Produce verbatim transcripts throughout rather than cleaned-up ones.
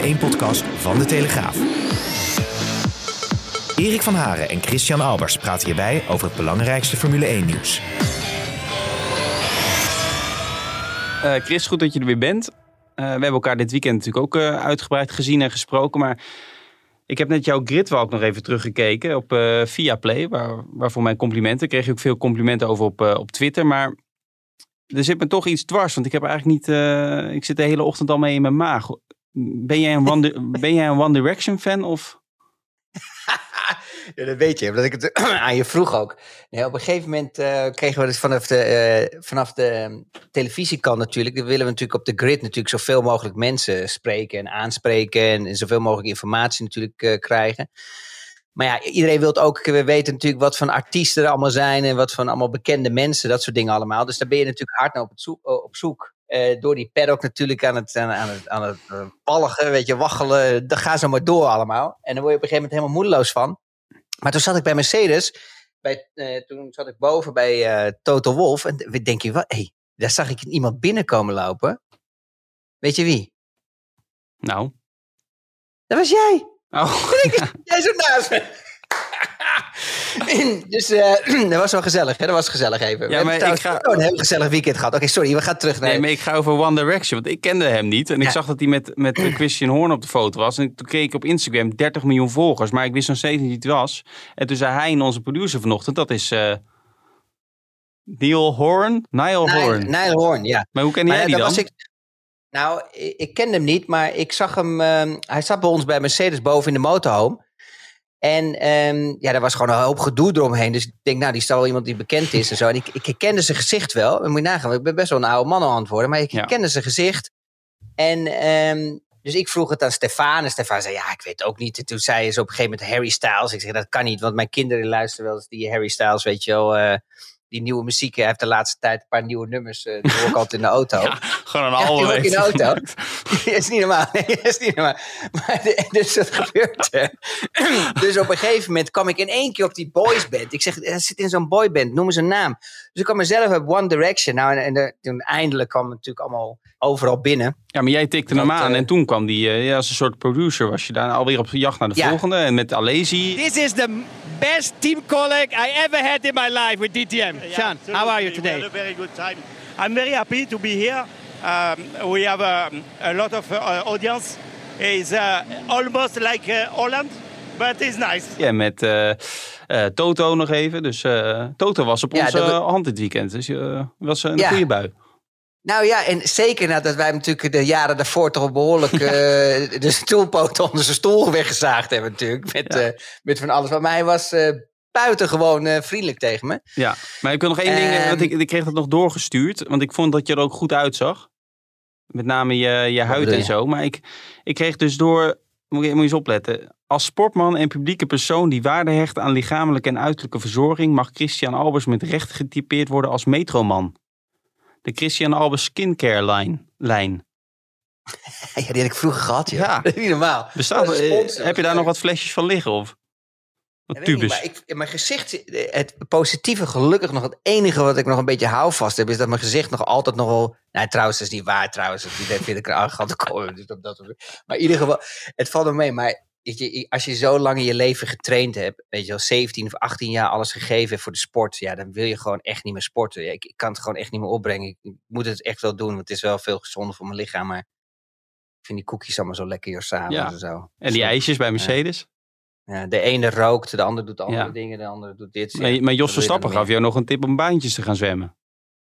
één podcast van De Telegraaf. Erik van Haren en Christian Albers praten hierbij over het belangrijkste Formule één nieuws. Uh, Chris, goed dat je er weer bent. Uh, we hebben elkaar dit weekend natuurlijk ook uh, uitgebreid gezien en gesproken. Maar ik heb net jouw gridwalk nog even teruggekeken op uh, Viaplay. Waar, waarvoor mijn complimenten. Kreeg je ook veel complimenten over op, uh, op Twitter. Maar er zit me toch iets dwars. Want ik heb eigenlijk niet... Uh, ik zit de hele ochtend al mee in mijn maag. Ben jij een One, ben jij een One Direction fan of... Ja, dat weet je, omdat ik het aan je vroeg ook. Nee, op een gegeven moment uh, kregen we dus vanaf de, uh, vanaf de televisiekant natuurlijk, dan willen we natuurlijk op de grid natuurlijk zoveel mogelijk mensen spreken en aanspreken en, en zoveel mogelijk informatie natuurlijk uh, krijgen. Maar ja, iedereen wil ook, we weten natuurlijk wat voor artiesten er allemaal zijn en wat van allemaal bekende mensen, dat soort dingen allemaal. Dus daar ben je natuurlijk hard naar op, het zoek, op zoek. Uh, door die paddock natuurlijk aan het, aan, aan het, aan het uh, palligen, weet je, waggelen, dan gaan ze maar door allemaal. En dan word je op een gegeven moment helemaal moedeloos van. Maar toen zat ik bij Mercedes, bij, uh, toen zat ik boven bij uh, Toto Wolff en denk je, wat, hey, daar zag ik iemand binnenkomen lopen. Weet je wie? Nou? Dat was jij. Oh. Ik, jij zo naast me. Dus uh, dat was wel gezellig, hè? Dat was gezellig even. Ja, we maar hebben ik ga... een heel gezellig weekend gehad. Oké, okay, sorry, we gaan terug naar... Nee, maar ik ga over One Direction, want ik kende hem niet. En ik ja. zag dat hij met, met Christian Horner op de foto was. En toen keek ik op Instagram dertig miljoen volgers. Maar ik wist nog steeds niet wie het was. En toen zei hij en onze producer vanochtend, dat is uh, Neil Horn? Niall Horn. Niall Horn, ja. Maar hoe ken jij die dan? Was ik... Nou, ik, ik kende hem niet, maar ik zag hem... Uh, hij zat bij ons bij Mercedes boven in de motorhome. En um, ja, daar was gewoon een hoop gedoe eromheen. Dus ik denk, nou, die is wel iemand die bekend is en zo. En ik, ik herkende zijn gezicht wel. Dan moet je nagaan, ik ben best wel een oude man aan het worden. Maar ik herkende ja. zijn gezicht. En um, dus ik vroeg het aan Stefan. En Stefan zei, ja, ik weet het ook niet. En toen zei ze op een gegeven moment Harry Styles. Ik zeg, dat kan niet, want mijn kinderen luisteren wel eens die Harry Styles, weet je wel... Uh, die nieuwe muziek. Hij heeft de laatste tijd een paar nieuwe nummers. Uh, die hoor ik altijd in de auto. Ja, gewoon een album. Ja, die hoor ik in de auto. Dat is niet normaal. Nee, dat is niet normaal. Maar de, dus dat gebeurt er. Dus op een gegeven moment kwam ik in één keer op die boysband. Ik zeg, hij zit in zo'n boyband. Noem eens een naam. Dus ik kwam mezelf op One Direction. Nou, en, en de, toen eindelijk kwam het natuurlijk allemaal overal binnen. Ja, maar jij tikte hem aan. Uh, en toen kwam die, uh, ja, als een soort producer was je daar alweer op jacht naar de ja. volgende. En met Alesi. This is the best team colleague I ever had in my life with D T M. Yeah, Sean, how are you today? We had a very good time. I'm very happy to be here. Um, we have a, a lot of uh, audience. It's uh, almost like uh, Holland, but it's nice. Ja, met uh, uh, Toto nog even. Dus uh, Toto was op ja, onze we... hand dit weekend. Dus uh, was een ja. goede bui. Nou ja, en zeker nadat wij natuurlijk de jaren daarvoor toch behoorlijk uh, de stoelpoten onder zijn stoel weggezaagd hebben natuurlijk. Met, ja. uh, met van alles. Maar hij was uh, buitengewoon uh, vriendelijk tegen me. Ja, maar ik wil nog één um, ding, want ik, ik kreeg dat nog doorgestuurd. Want ik vond dat je er ook goed uitzag. Met name je, je huid en zo. Maar ik, ik kreeg dus door, moet je, moet je eens opletten. Als sportman en publieke persoon die waarde hecht aan lichamelijke en uiterlijke verzorging, mag Christian Albers met recht getypeerd worden als metroman. De Christian Albers skincare line. lijn. Ja, die had ik vroeger gehad, ja. ja. Dat is niet normaal. Bestaat, sponsor, heb je daar nog wat flesjes van liggen? Of wat ja, tubes? Niet, maar ik, mijn gezicht, het positieve gelukkig nog, het enige wat ik nog een beetje houvast heb, is dat mijn gezicht nog altijd nog wel... Nou, trouwens, dat is niet waar, trouwens. Dat vind ik er arrogant te komen. Dus dat, dat, maar in ieder geval, het valt er mee. Maar weet je, als je zo lang in je leven getraind hebt, weet je wel, zeventien of achttien jaar alles gegeven hebt voor de sport, ja, dan wil je gewoon echt niet meer sporten. Ja, ik, ik kan het gewoon echt niet meer opbrengen. Ik, ik moet het echt wel doen, want het is wel veel gezonder voor mijn lichaam. Maar ik vind die koekjes allemaal zo lekker hier samen. Ja. En, zo. En die ijsjes bij Mercedes? Ja. Ja, de ene rookt, de ander doet andere ja. dingen, de andere doet dit. Maar, ja, maar Jos Verstappen gaf jou nog een tip om baantjes te gaan zwemmen.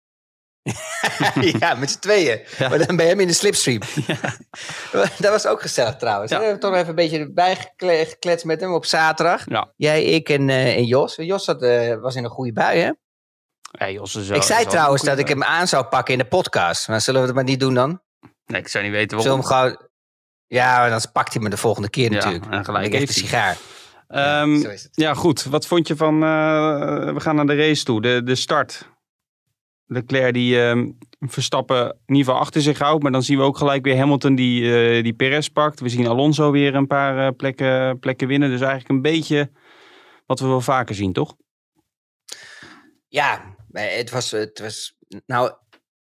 Ja, met z'n tweeën. Ja. Maar dan bij hem in de slipstream. Ja. Dat was ook gezellig trouwens. Ja. We hebben toch even een beetje erbij gekletst met hem op zaterdag. Ja. Jij, ik en, uh, en Jos. Jos had, uh, was in een goede bui, hè? Ja, Jos is wel, ik zei is trouwens dat ik hem aan zou pakken in de podcast. Maar zullen we het maar niet doen dan? Nee, ik zou niet weten waarom. Zullen we hem gewoon... Ja, dan pakt hij me de volgende keer natuurlijk. Ja, en gelijk even een sigaar. Um, ja, ja, goed. Wat vond je van... Uh, we gaan naar de race toe. De, de start. Leclerc die uh, Verstappen in ieder geval achter zich houdt. Maar dan zien we ook gelijk weer Hamilton die, uh, die Perez pakt. We zien Alonso weer een paar uh, plekken, plekken winnen. Dus eigenlijk een beetje wat we wel vaker zien, toch? Ja, het was... Het was nou,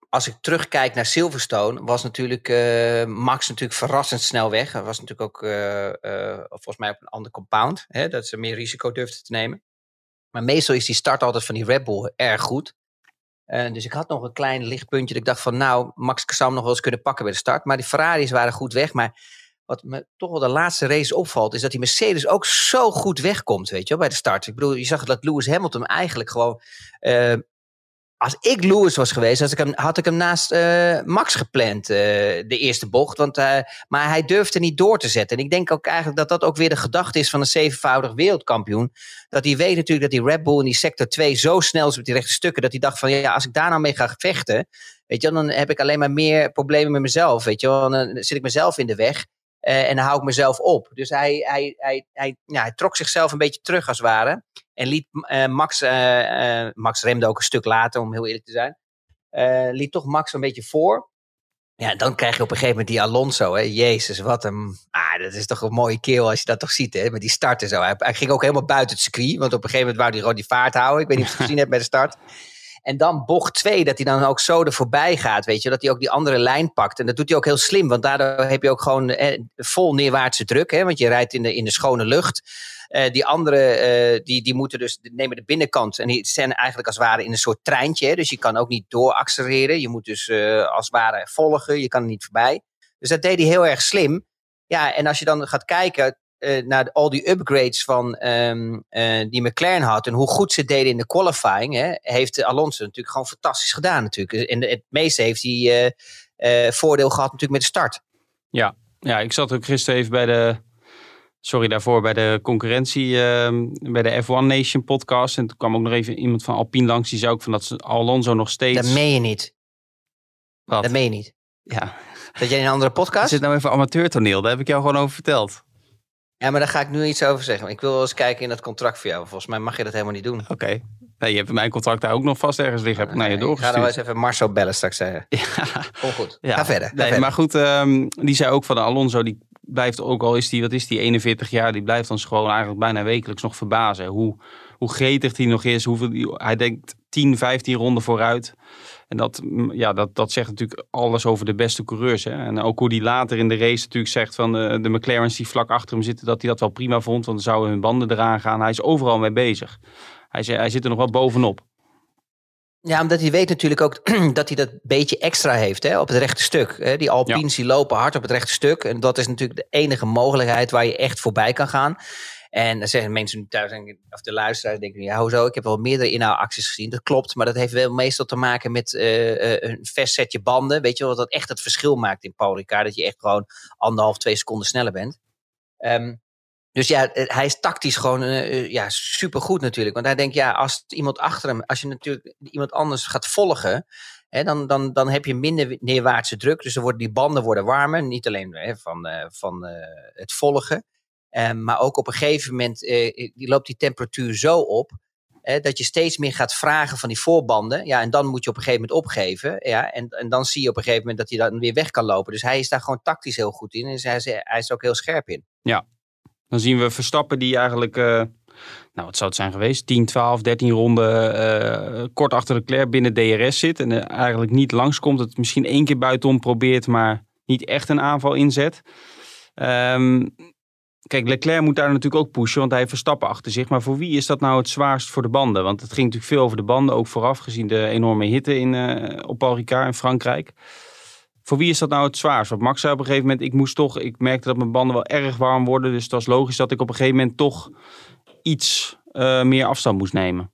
als ik terugkijk naar Silverstone, was natuurlijk uh, Max natuurlijk verrassend snel weg. Hij was natuurlijk ook uh, uh, volgens mij op een ander compound. Hè, dat ze meer risico durfden te nemen. Maar meestal is die start altijd van die Red Bull erg goed. Uh, dus ik had nog een klein lichtpuntje. Dat ik dacht van nou, Max zou hem nog wel eens kunnen pakken bij de start. Maar die Ferraris waren goed weg. Maar wat me toch wel de laatste race opvalt, is dat die Mercedes ook zo goed wegkomt, weet je wel, bij de start. Ik bedoel, je zag dat Lewis Hamilton eigenlijk gewoon... Uh, als ik Lewis was geweest, had ik hem, had ik hem naast uh, Max gepland, uh, de eerste bocht. Want, uh, maar hij durfde niet door te zetten. En ik denk ook eigenlijk dat dat ook weer de gedachte is van een zevenvoudig wereldkampioen. Dat hij weet natuurlijk dat die Red Bull in die sector twee zo snel is op die rechte stukken, dat hij dacht van ja, als ik daar nou mee ga vechten, weet je, dan heb ik alleen maar meer problemen met mezelf. Weet je, dan zit ik mezelf in de weg. Uh, en dan hou ik mezelf op. Dus hij, hij, hij, hij, ja, hij trok zichzelf een beetje terug als het ware. En liet uh, Max, uh, uh, Max remde ook een stuk later, om heel eerlijk te zijn. Uh, liet toch Max een beetje voor. Ja, dan krijg je op een gegeven moment die Alonso. Hè. Jezus, wat een... Ah, dat is toch een mooie kerel als je dat toch ziet, hè? Met die start en zo. Hij, hij ging ook helemaal buiten het circuit. Want op een gegeven moment wou hij gewoon die vaart houden. Ik weet niet of je het gezien hebt bij de start. En dan bocht twee, dat hij dan ook zo er voorbij gaat, weet je. Dat hij ook die andere lijn pakt. En dat doet hij ook heel slim. Want daardoor heb je ook gewoon eh, vol neerwaartse druk. Hè, want je rijdt in de, in de schone lucht. Uh, die anderen, uh, die, die moeten dus nemen de binnenkant. En die zijn eigenlijk als het ware in een soort treintje. Hè, dus je kan ook niet dooraccelereren. Je moet dus uh, als het ware volgen. Je kan er niet voorbij. Dus dat deed hij heel erg slim. Ja, en als je dan gaat kijken uh, naar de, al die upgrades van um, uh, die McLaren had. En hoe goed ze deden in de qualifying. Hè, heeft Alonso natuurlijk gewoon fantastisch gedaan natuurlijk. En de, het meeste heeft hij uh, uh, voordeel gehad natuurlijk met de start. Ja, ja, ik zat ook gisteren even bij de... Sorry daarvoor, bij de concurrentie, uh, bij de F één Nation podcast. En toen kwam ook nog even iemand van Alpine langs. Die zei ook van dat ze Alonso nog steeds... Dat meen je niet. Wat? Dat meen je niet. Ja. Dat jij in een andere podcast? Is dit nou even amateurtoneel? Daar heb ik jou gewoon over verteld. Ja, maar daar ga ik nu iets over zeggen. Ik wil wel eens kijken in dat contract voor jou. Volgens mij mag je dat helemaal niet doen. Oké. Okay. Nee, je hebt mijn contract daar ook nog vast ergens liggen. Heb ik naar je doorgestuurd. Ik ga dan wel eens even Marcel bellen straks zeggen. Ja. Kom goed. Ja. Ga verder. Ga nee, verder. Maar goed, um, die zei ook van de Alonso, die blijft ook al is die, wat is die, eenenveertig jaar, die blijft ons gewoon eigenlijk bijna wekelijks nog verbazen. Hoe, hoe gretig hij nog is, hoeveel die, hij denkt tien, vijftien ronden vooruit. En dat, ja, dat, dat zegt natuurlijk alles over de beste coureurs. Hè? En ook hoe hij later in de race natuurlijk zegt van de, de McLaren's die vlak achter hem zitten, dat hij dat wel prima vond, want dan zouden hun banden eraan gaan. Hij is overal mee bezig. Hij, hij zit er nog wel bovenop. Ja, omdat hij weet natuurlijk ook dat hij dat beetje extra heeft, hè, op het rechte stuk. Hè. Die Alpines ja. die lopen hard op het rechte stuk. En dat is natuurlijk de enige mogelijkheid waar je echt voorbij kan gaan. En dan zeggen mensen thuis, of de luisteraars denken, ja, hoezo? Ik heb wel meerdere inhaalacties gezien. Dat klopt, maar dat heeft wel meestal te maken met uh, uh, een vers setje banden. Weet je wel, dat echt het verschil maakt in Paul Ricard. Dat je echt gewoon anderhalf, twee seconden sneller bent. Um, Dus ja, hij is tactisch gewoon uh, ja, supergoed natuurlijk. Want hij denkt, ja, als iemand achter hem, als je natuurlijk iemand anders gaat volgen, hè, dan, dan, dan heb je minder neerwaartse druk. Dus dan worden die banden worden warmer. Niet alleen hè, van, uh, van uh, het volgen. Um, maar ook op een gegeven moment uh, die loopt die temperatuur zo op, hè, dat je steeds meer gaat vragen van die voorbanden. Ja, en dan moet je op een gegeven moment opgeven. Ja, en, en dan zie je op een gegeven moment dat hij dan weer weg kan lopen. Dus hij is daar gewoon tactisch heel goed in. Dus hij is, hij is ook heel scherp in. Ja. Dan zien we Verstappen die eigenlijk, uh, nou wat zou het zijn geweest, tien, twaalf, dertien ronden uh, kort achter Leclerc binnen D R S zit. En uh, eigenlijk niet langskomt. Het misschien één keer buitenom probeert, maar niet echt een aanval inzet. Um, kijk, Leclerc moet daar natuurlijk ook pushen, want hij heeft Verstappen achter zich. Maar voor wie is dat nou het zwaarst voor de banden? Want het ging natuurlijk veel over de banden, ook vooraf gezien de enorme hitte in, uh, op Paul Ricard in Frankrijk. Voor wie is dat nou het zwaarst? Want Max zei op een gegeven moment, ik moest toch, ik merkte dat mijn banden wel erg warm worden. Dus het was logisch dat ik op een gegeven moment toch iets uh, meer afstand moest nemen.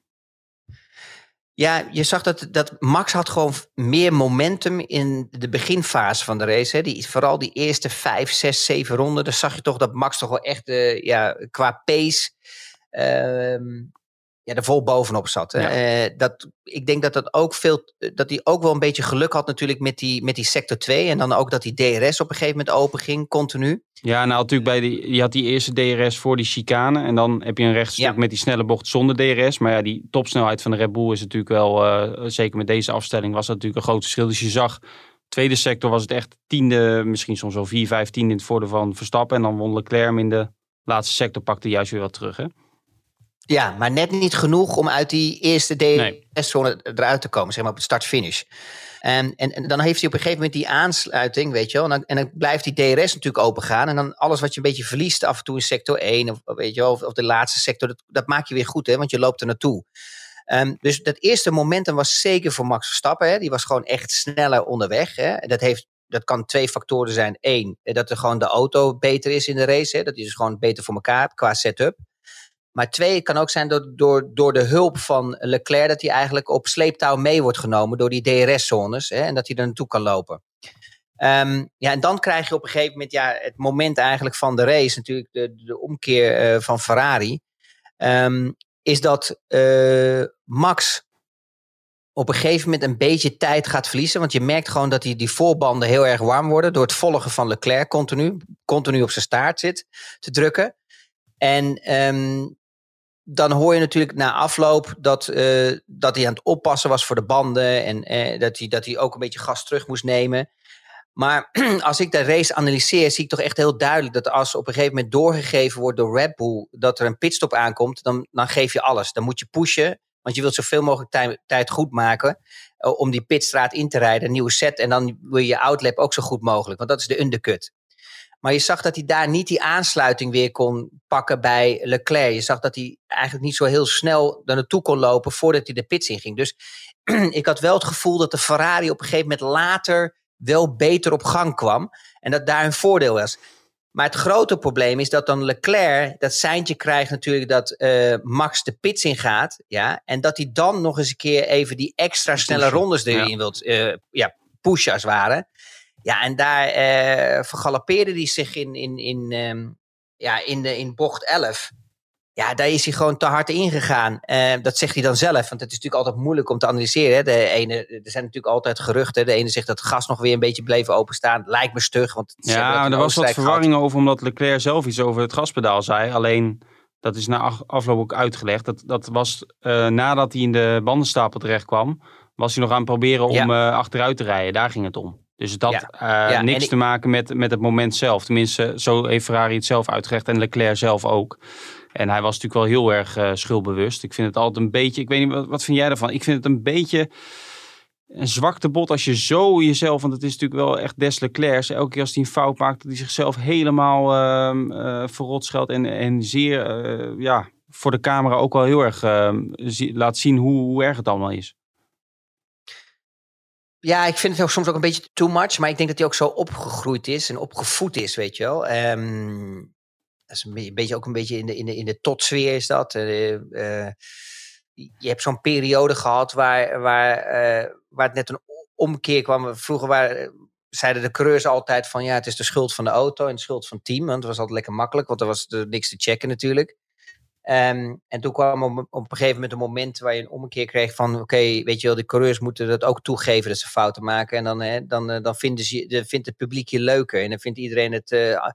Ja, je zag dat, dat Max had gewoon meer momentum in de beginfase van de race. Hè. Die, vooral die eerste vijf, zes, zeven ronden. Dan zag je toch dat Max toch wel echt uh, ja, qua pace Uh, ja, er vol bovenop zat. Ja. Uh, dat, ik denk dat dat ook veel, dat hij ook wel een beetje geluk had natuurlijk met die, met die sector twee. En dan ook dat die D R S op een gegeven moment open ging, continu. Ja, nou natuurlijk bij die, je had die eerste D R S voor die chicane. En dan heb je een rechtstuk ja. met die snelle bocht zonder D R S. Maar ja, die topsnelheid van de Red Bull is natuurlijk wel, uh, zeker met deze afstelling was dat natuurlijk een groot verschil. Dus je zag, tweede sector was het echt tiende, misschien soms wel vier, vijf tiende in het voordeel van Verstappen. En dan won Leclerc in de laatste sector, pakte juist weer wat terug, hè? Ja, maar net niet genoeg om uit die eerste D R S-zone nee. eruit te komen, zeg maar op het start-finish. En, en, en dan heeft hij op een gegeven moment die aansluiting, weet je wel. En dan, en dan blijft die D R S natuurlijk open gaan. En dan alles wat je een beetje verliest af en toe in sector één, of, weet je wel, of, of de laatste sector, dat, dat maak je weer goed, hè, want je loopt er naartoe. Um, dus dat eerste momentum was zeker voor Max Verstappen. Hè. Die was gewoon echt sneller onderweg. Hè. En dat, heeft, dat kan twee factoren zijn. Eén, dat er gewoon de auto beter is in de race. Hè. Dat is dus gewoon beter voor elkaar hebt qua setup. Maar twee, het kan ook zijn door, door, door de hulp van Leclerc, dat hij eigenlijk op sleeptouw mee wordt genomen door die D R S-zones. Hè, en dat hij er naartoe kan lopen. Um, ja, en dan krijg je op een gegeven moment ja, het moment eigenlijk van de race. Natuurlijk de, de omkeer uh, van Ferrari. Um, is dat uh, Max op een gegeven moment een beetje tijd gaat verliezen. Want je merkt gewoon dat die, die voorbanden heel erg warm worden door het volgen van Leclerc continu. Continu op zijn staart zit te drukken. En um, dan hoor je natuurlijk na afloop dat, uh, dat hij aan het oppassen was voor de banden. En uh, dat, hij, dat hij ook een beetje gas terug moest nemen. Maar als ik de race analyseer, zie ik toch echt heel duidelijk dat als op een gegeven moment doorgegeven wordt door Red Bull dat er een pitstop aankomt, dan, dan geef je alles. Dan moet je pushen, want je wilt zoveel mogelijk tij- tijd goed maken uh, om die pitstraat in te rijden, een nieuwe set. En dan wil je je outlap ook zo goed mogelijk, want dat is de undercut. Maar je zag dat hij daar niet die aansluiting weer kon pakken bij Leclerc. Je zag dat hij eigenlijk niet zo heel snel er naartoe kon lopen voordat hij de pits in ging. Dus ik had wel het gevoel dat de Ferrari op een gegeven moment later wel beter op gang kwam. En dat daar een voordeel was. Maar het grote probleem is dat dan Leclerc dat seintje krijgt natuurlijk dat uh, Max de pits in gaat. Ja, en dat hij dan nog eens een keer even die extra snelle pushen. rondes erin ja. wilt uh, ja, pushen als het ware. Ja, en daar uh, vergalopeerde hij zich in, in, in, um, ja, in, de, in bocht elf. Ja, daar is hij gewoon te hard ingegaan. Uh, dat zegt hij dan zelf, want het is natuurlijk altijd moeilijk om te analyseren. Hè. De ene, er zijn natuurlijk altijd geruchten. De ene zegt dat het gas nog weer een beetje bleef openstaan. Lijkt me stug. Want het ja, maar er was wat verwarring over, omdat Leclerc zelf iets over het gaspedaal zei. Alleen, dat is na afloop ook uitgelegd. Dat, dat was uh, nadat hij in de bandenstapel terecht kwam, was hij nog aan het proberen om ja. uh, achteruit te rijden. Daar ging het om. Dus dat ja. Uh, ja, niks ik... te maken met, met het moment zelf. Tenminste, zo heeft Ferrari het zelf uitgelegd en Leclerc zelf ook. En hij was natuurlijk wel heel erg uh, schuldbewust. Ik vind het altijd een beetje, ik weet niet, wat, wat vind jij daarvan? Ik vind het een beetje een zwaktebod als je zo jezelf, want het is natuurlijk wel echt des Leclercs. Elke keer als hij een fout maakt, dat hij zichzelf helemaal uh, uh, verrot scheldt en, en zeer, uh, ja, voor de camera ook wel heel erg uh, zie, laat zien hoe, hoe erg het allemaal is. Ja, ik vind het ook soms ook een beetje too much. Maar ik denk dat hij ook zo opgegroeid is en opgevoed is, weet je wel. Um, dat is een beetje ook een beetje in de, in de, in de totsfeer is dat. Uh, uh, je hebt zo'n periode gehad waar, waar, uh, waar het net een omkeer kwam. Vroeger waren, zeiden de coureurs altijd van ja, het is de schuld van de auto en de schuld van het team. Want het was altijd lekker makkelijk, want er was er niks te checken natuurlijk. Um, en toen kwam op, op een gegeven moment een moment waar je een omkeer kreeg van oké, okay, weet je wel, de coureurs moeten dat ook toegeven dat ze fouten maken. En dan, hè, dan, dan vinden ze, dan vindt het publiek je leuker en dan vindt iedereen het uh, uh,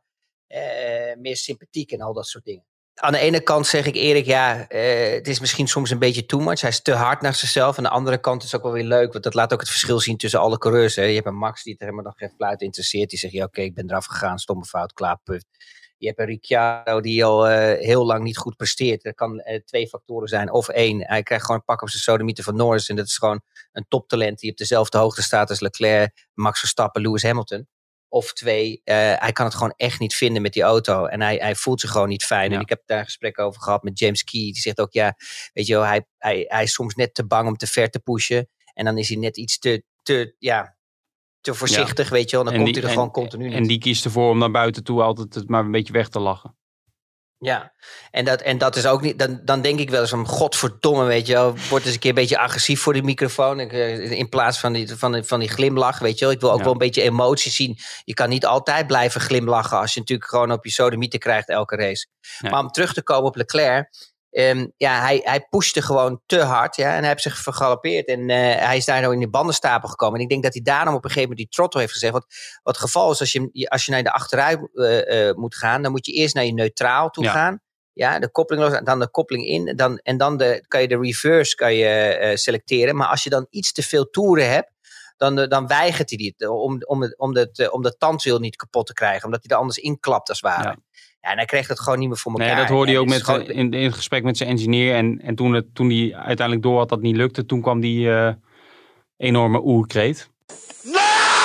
meer sympathiek en al dat soort dingen. Aan de ene kant zeg ik Erik, ja, uh, het is misschien soms een beetje too much. Hij is te hard naar zichzelf. Aan de andere kant is het ook wel weer leuk, want dat laat ook het verschil zien tussen alle coureurs. Hè. Je hebt een Max die het helemaal nog geen fluit interesseert. Die zegt, ja oké, okay, ik ben eraf gegaan, stomme fout, klaar, puff. Je hebt een Ricciardo die al uh, heel lang niet goed presteert. Er kan uh, twee factoren zijn, of één. Hij krijgt gewoon een pak op zijn sodemieter van Norris. En dat is gewoon een toptalent die op dezelfde hoogte staat als Leclerc, Max Verstappen, Lewis Hamilton. Of twee, uh, hij kan het gewoon echt niet vinden met die auto. En hij, hij voelt zich gewoon niet fijn. Ja. En ik heb daar een gesprek over gehad met James Key. Die zegt ook, ja, weet je wel, hij, hij, hij is soms net te bang om te ver te pushen. En dan is hij net iets te, te ja... te voorzichtig, ja. weet je wel. Dan en komt die, hij er gewoon en, continu En die kiest ervoor om naar buiten toe altijd het maar een beetje weg te lachen. Ja, en dat, en dat is ook niet... Dan, dan denk ik wel eens om godverdomme, weet je wel. Word eens een keer een beetje agressief voor die microfoon. In plaats van die, van die, van die glimlach, weet je wel. Ik wil ook ja. wel een beetje emotie zien. Je kan niet altijd blijven glimlachen als je natuurlijk gewoon op je sodemieter krijgt elke race. Ja. Maar om terug te komen op Leclerc... Um, ja, hij, hij pushte gewoon te hard. Ja, en hij heeft zich vergalopeerd. En uh, hij is daar nou in de bandenstapel gekomen. En ik denk dat hij daarom op een gegeven moment die throttle heeft gezegd. Wat, wat het geval is, als je, als je naar de achteruit uh, uh, moet gaan, dan moet je eerst naar je neutraal toe ja. gaan. Ja, de koppeling los, dan de koppeling in. Dan, en dan de, kan je de reverse kan je, uh, selecteren. Maar als je dan iets te veel toeren hebt, dan, uh, dan weigert hij dit. Om, om, om, het, om, het, uh, om de tandwiel niet kapot te krijgen. Omdat hij er anders inklapt als het ware. Ja. Ja, en hij kreeg dat gewoon niet meer voor elkaar. Nee, dat hoorde hij ja, ook met, gewoon... in, in het gesprek met zijn engineer. En, en toen, het, toen hij uiteindelijk door had dat het niet lukte, toen kwam die uh, enorme oerkreet. No!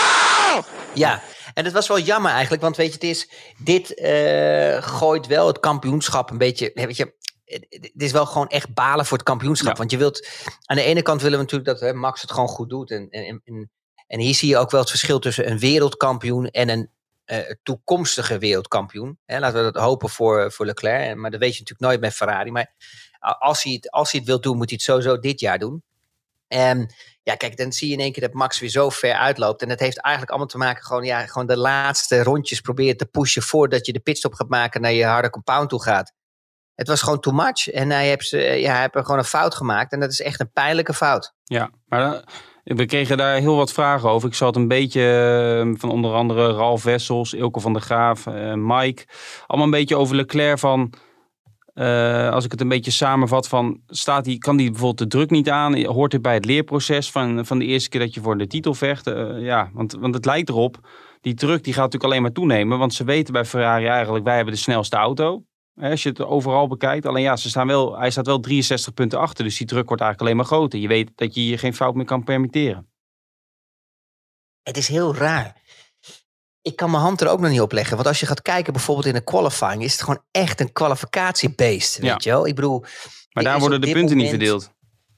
Ja, en dat was wel jammer eigenlijk. Want weet je, het is, dit uh, gooit wel het kampioenschap een beetje... Weet je, het is wel gewoon echt balen voor het kampioenschap. Ja. Want je wilt... Aan de ene kant willen we natuurlijk dat hè, Max het gewoon goed doet. En, en, en, en hier zie je ook wel het verschil tussen een wereldkampioen en een uh, toekomstige wereldkampioen. Hè, laten we dat hopen voor, voor Leclerc. Maar dat weet je natuurlijk nooit met Ferrari. Maar als hij het, als hij het wil doen, moet hij het sowieso dit jaar doen. En ja, kijk, dan zie je in één keer dat Max weer zo ver uitloopt. En dat heeft eigenlijk allemaal te maken gewoon, ja, gewoon de laatste rondjes proberen te pushen voordat je de pitstop gaat maken naar je harde compound toe gaat. Het was gewoon too much. En hij heeft, ja, hij heeft er gewoon een fout gemaakt. En dat is echt een pijnlijke fout. Ja, maar uh, we kregen daar heel wat vragen over. Ik zat een beetje uh, van onder andere Ralf Wessels, Ilke van der Graaf, uh, Mike. Allemaal een beetje over Leclerc van... Uh, als ik het een beetje samenvat van... Staat die, kan die bijvoorbeeld de druk niet aan? Hoort het bij het leerproces van, van de eerste keer dat je voor de titel vecht? Uh, ja, want, want het lijkt erop... Die druk die gaat natuurlijk alleen maar toenemen. Want ze weten bij Ferrari eigenlijk... Wij hebben de snelste auto. Als je het overal bekijkt. Alleen ja, ze staan wel, hij staat wel drieënzestig punten achter. Dus die druk wordt eigenlijk alleen maar groter. Je weet dat je je geen fout meer kan permitteren. Het is heel raar. Ik kan mijn hand er ook nog niet op leggen. Want als je gaat kijken bijvoorbeeld in de qualifying... is het gewoon echt een kwalificatiebeest. Weet ja. je wel? Ik bedoel... Maar daar worden de punten moment... niet verdeeld.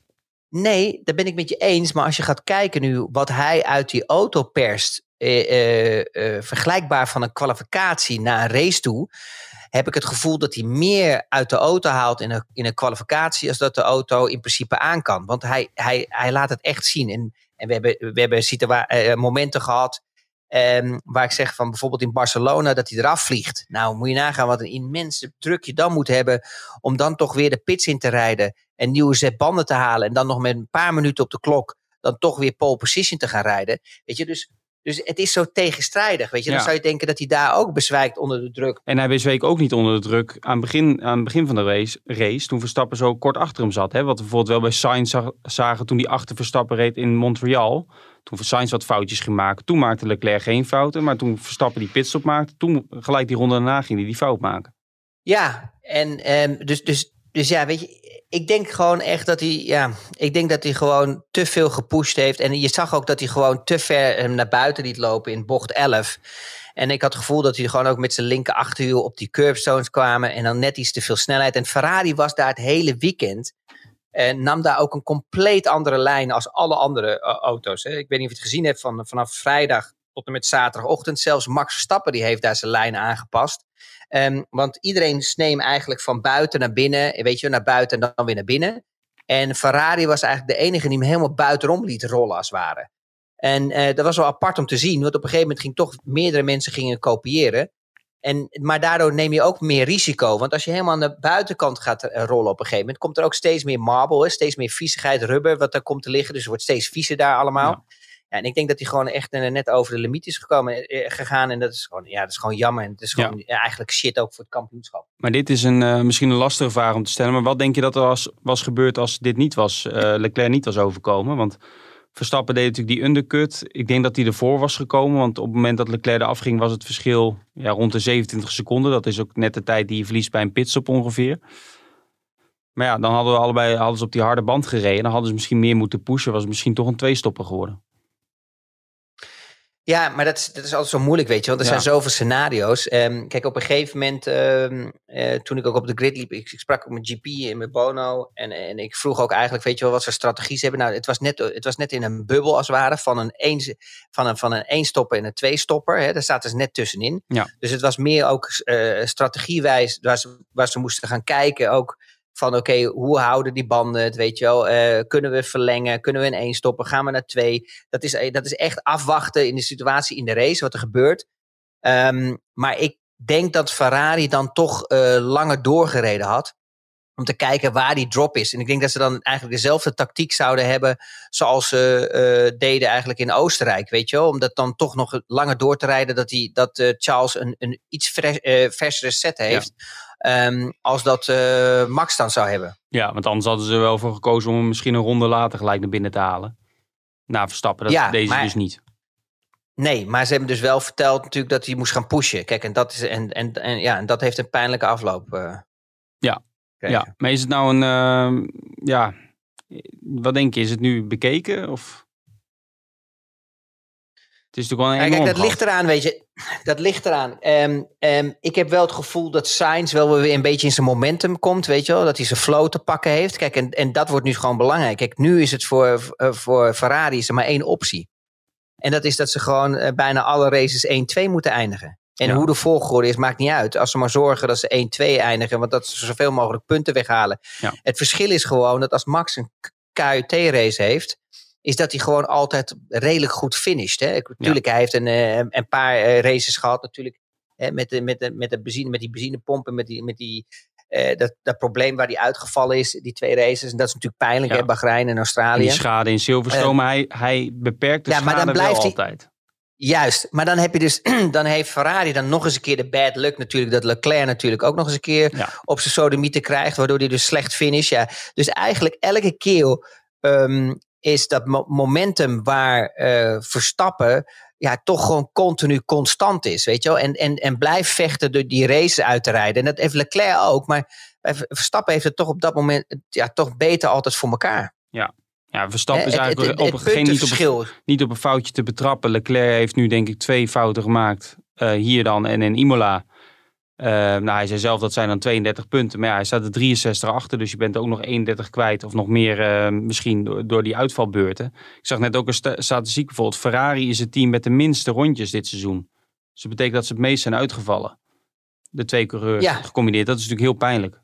Nee, daar ben ik met je eens. Maar als je gaat kijken nu wat hij uit die auto perst... Eh, eh, eh, vergelijkbaar van een kwalificatie naar een race toe... heb ik het gevoel dat hij meer uit de auto haalt in een, in een kwalificatie... als dat de auto in principe aan kan. Want hij, hij, hij laat het echt zien. En, en we hebben, we hebben situa- uh, momenten gehad... Um, waar ik zeg van bijvoorbeeld in Barcelona... dat hij eraf vliegt. Nou, moet je nagaan wat een immense druk je dan moet hebben... om dan toch weer de pits in te rijden... en nieuwe zetbanden te halen... en dan nog met een paar minuten op de klok... dan toch weer pole position te gaan rijden. Weet je, dus... Dus het is zo tegenstrijdig, weet je. Dan ja. zou je denken dat hij daar ook bezwijkt onder de druk. En hij bezweek ook niet onder de druk aan het begin, aan het begin van de race, race. Toen Verstappen zo kort achter hem zat. Hè? Wat we bijvoorbeeld wel bij Sainz zag, zagen toen hij achter Verstappen reed in Montreal. Toen Sainz wat foutjes ging maken. Toen maakte Leclerc geen fouten. Maar toen Verstappen die pitstop maakte. Toen gelijk die ronde daarna ging hij die fout maken. Ja, en um, dus, dus, dus ja, weet je... Ik denk gewoon echt dat hij, ja, ik denk dat hij gewoon te veel gepusht heeft. En je zag ook dat hij gewoon te ver naar buiten liet lopen in bocht elf. En ik had het gevoel dat hij gewoon ook met zijn linker achterwiel op die curbstones kwamen. En dan net iets te veel snelheid. En Ferrari was daar het hele weekend. En nam daar ook een compleet andere lijn als alle andere uh, auto's. Hè. Ik weet niet of je het gezien hebt van, vanaf vrijdag tot en met zaterdagochtend. Zelfs Max Verstappen die heeft daar zijn lijn aangepast. Um, want iedereen sneed hem eigenlijk van buiten naar binnen. Weet je, naar buiten en dan weer naar binnen. En Ferrari was eigenlijk de enige die hem helemaal buitenom liet rollen als het ware. En uh, dat was wel apart om te zien. Want op een gegeven moment ging toch meerdere mensen gingen kopiëren. En, maar daardoor neem je ook meer risico. Want als je helemaal aan de buitenkant gaat rollen op een gegeven moment... komt er ook steeds meer marble, hè, steeds meer viezigheid, rubber wat daar komt te liggen. Dus het wordt steeds viezer daar allemaal. Ja. Ja, en ik denk dat hij gewoon echt net over de limiet is gekomen, gegaan. En dat is gewoon, ja, dat is gewoon jammer. En het is gewoon ja. eigenlijk shit ook voor het kampioenschap. Maar dit is een, uh, misschien een lastige vraag om te stellen. Maar wat denk je dat er was, was gebeurd als dit niet was, uh, Leclerc niet was overkomen? Want Verstappen deed natuurlijk die undercut. Ik denk dat hij ervoor was gekomen. Want op het moment dat Leclerc er afging was het verschil ja, rond de zevenentwintig seconden. Dat is ook net de tijd die je verliest bij een pitstop ongeveer. Maar ja, dan hadden we allebei hadden ze op die harde band gereden. Dan hadden ze misschien meer moeten pushen. Was het misschien toch een tweestopper geworden. Ja, maar dat is, dat is altijd zo moeilijk, weet je. Want er ja. zijn zoveel scenario's. Um, kijk, op een gegeven moment, um, uh, toen ik ook op de grid liep... Ik, ik sprak ook met G P en met Bono. En, en ik vroeg ook eigenlijk, weet je wel, wat voor strategie ze hebben. Nou, het was net, het was net in een bubbel als het ware. Van een, een, van een, van een één-stopper en een twee-stopper. Hè. Daar zaten ze net tussenin. Ja. Dus het was meer ook uh, strategiewijs waar ze, waar ze moesten gaan kijken ook... Van oké, okay, hoe houden die banden het, weet je wel. Uh, kunnen we verlengen? Kunnen we in één stoppen? Gaan we naar twee? Dat is, dat is echt afwachten in de situatie in de race, wat er gebeurt. Um, maar ik denk dat Ferrari dan toch uh, langer doorgereden had. Om te kijken waar die drop is. En ik denk dat ze dan eigenlijk dezelfde tactiek zouden hebben... zoals ze uh, deden eigenlijk in Oostenrijk, weet je wel. Om dat dan toch nog langer door te rijden... dat, die, dat uh, Charles een, een iets fres, uh, versere set heeft... Ja. Um, als dat uh, Max dan zou hebben. Ja, want anders hadden ze er wel voor gekozen... om hem misschien een ronde later gelijk naar binnen te halen. Nou, Verstappen, dat ja, deze maar, dus niet. Nee, maar ze hebben dus wel verteld natuurlijk dat hij moest gaan pushen. Kijk, en dat, is, en, en, en, ja, en dat heeft een pijnlijke afloop. Uh, ja. ja, maar is het nou een... Uh, ja, wat denk je? Is het nu bekeken? Of... Het is natuurlijk wel een enorm. Kijk, dat ligt eraan, weet je. Dat ligt eraan. Um, um, ik heb wel het gevoel dat Sainz wel weer een beetje in zijn momentum komt, weet je wel. Dat hij zijn flow te pakken heeft. Kijk, en, en dat wordt nu gewoon belangrijk. Kijk, nu is het voor, uh, voor Ferrari is er maar één optie. En dat is dat ze gewoon uh, bijna alle races één twee moeten eindigen. En ja. hoe de volgorde is, maakt niet uit. Als ze maar zorgen dat ze één twee eindigen, want dat ze zoveel mogelijk punten weghalen. Ja. Het verschil is gewoon dat als Max een K U T-race heeft, is dat hij gewoon altijd redelijk goed finisht. Hè? Natuurlijk, ja. hij heeft een, een paar races gehad natuurlijk, hè, met, de, met, de, met, de benzine, met die benzinepompen, met die, met die, uh, dat, dat probleem waar hij uitgevallen is, die twee races. En dat is natuurlijk pijnlijk, ja. hè, Bahrein en Australië. En die schade in Silverstone, uh, maar hij, hij beperkt de ja, schade maar dan blijft wel hij, altijd. Juist, maar dan heb je dus, dan heeft Ferrari dan nog eens een keer de bad luck natuurlijk, dat Leclerc natuurlijk ook nog eens een keer ja. op zijn sodomieten krijgt, waardoor hij dus slecht finish. Ja. Dus eigenlijk elke keer um, is dat mo- momentum waar uh, Verstappen ja, toch gewoon continu constant is, weet je wel. En, en, en blijft vechten door die races uit te rijden. En dat heeft Leclerc ook, maar Verstappen heeft het toch op dat moment ja, toch beter altijd voor elkaar. Ja. Ja, Verstappen is eigenlijk het, het, het, op geen niet op, niet op een foutje te betrappen. Leclerc heeft nu denk ik twee fouten gemaakt. Uh, hier dan en in Imola. Uh, nou, hij zei zelf dat zijn dan tweeëndertig punten. Maar ja, hij staat er drieënzestig achter. Dus je bent ook nog eenendertig kwijt. Of nog meer uh, misschien door, door die uitvalbeurten. Ik zag net ook een st- statistiek bijvoorbeeld. Ferrari is het team met de minste rondjes dit seizoen. Dus dat betekent dat ze het meest zijn uitgevallen. De twee coureurs ja. gecombineerd. Dat is natuurlijk heel pijnlijk.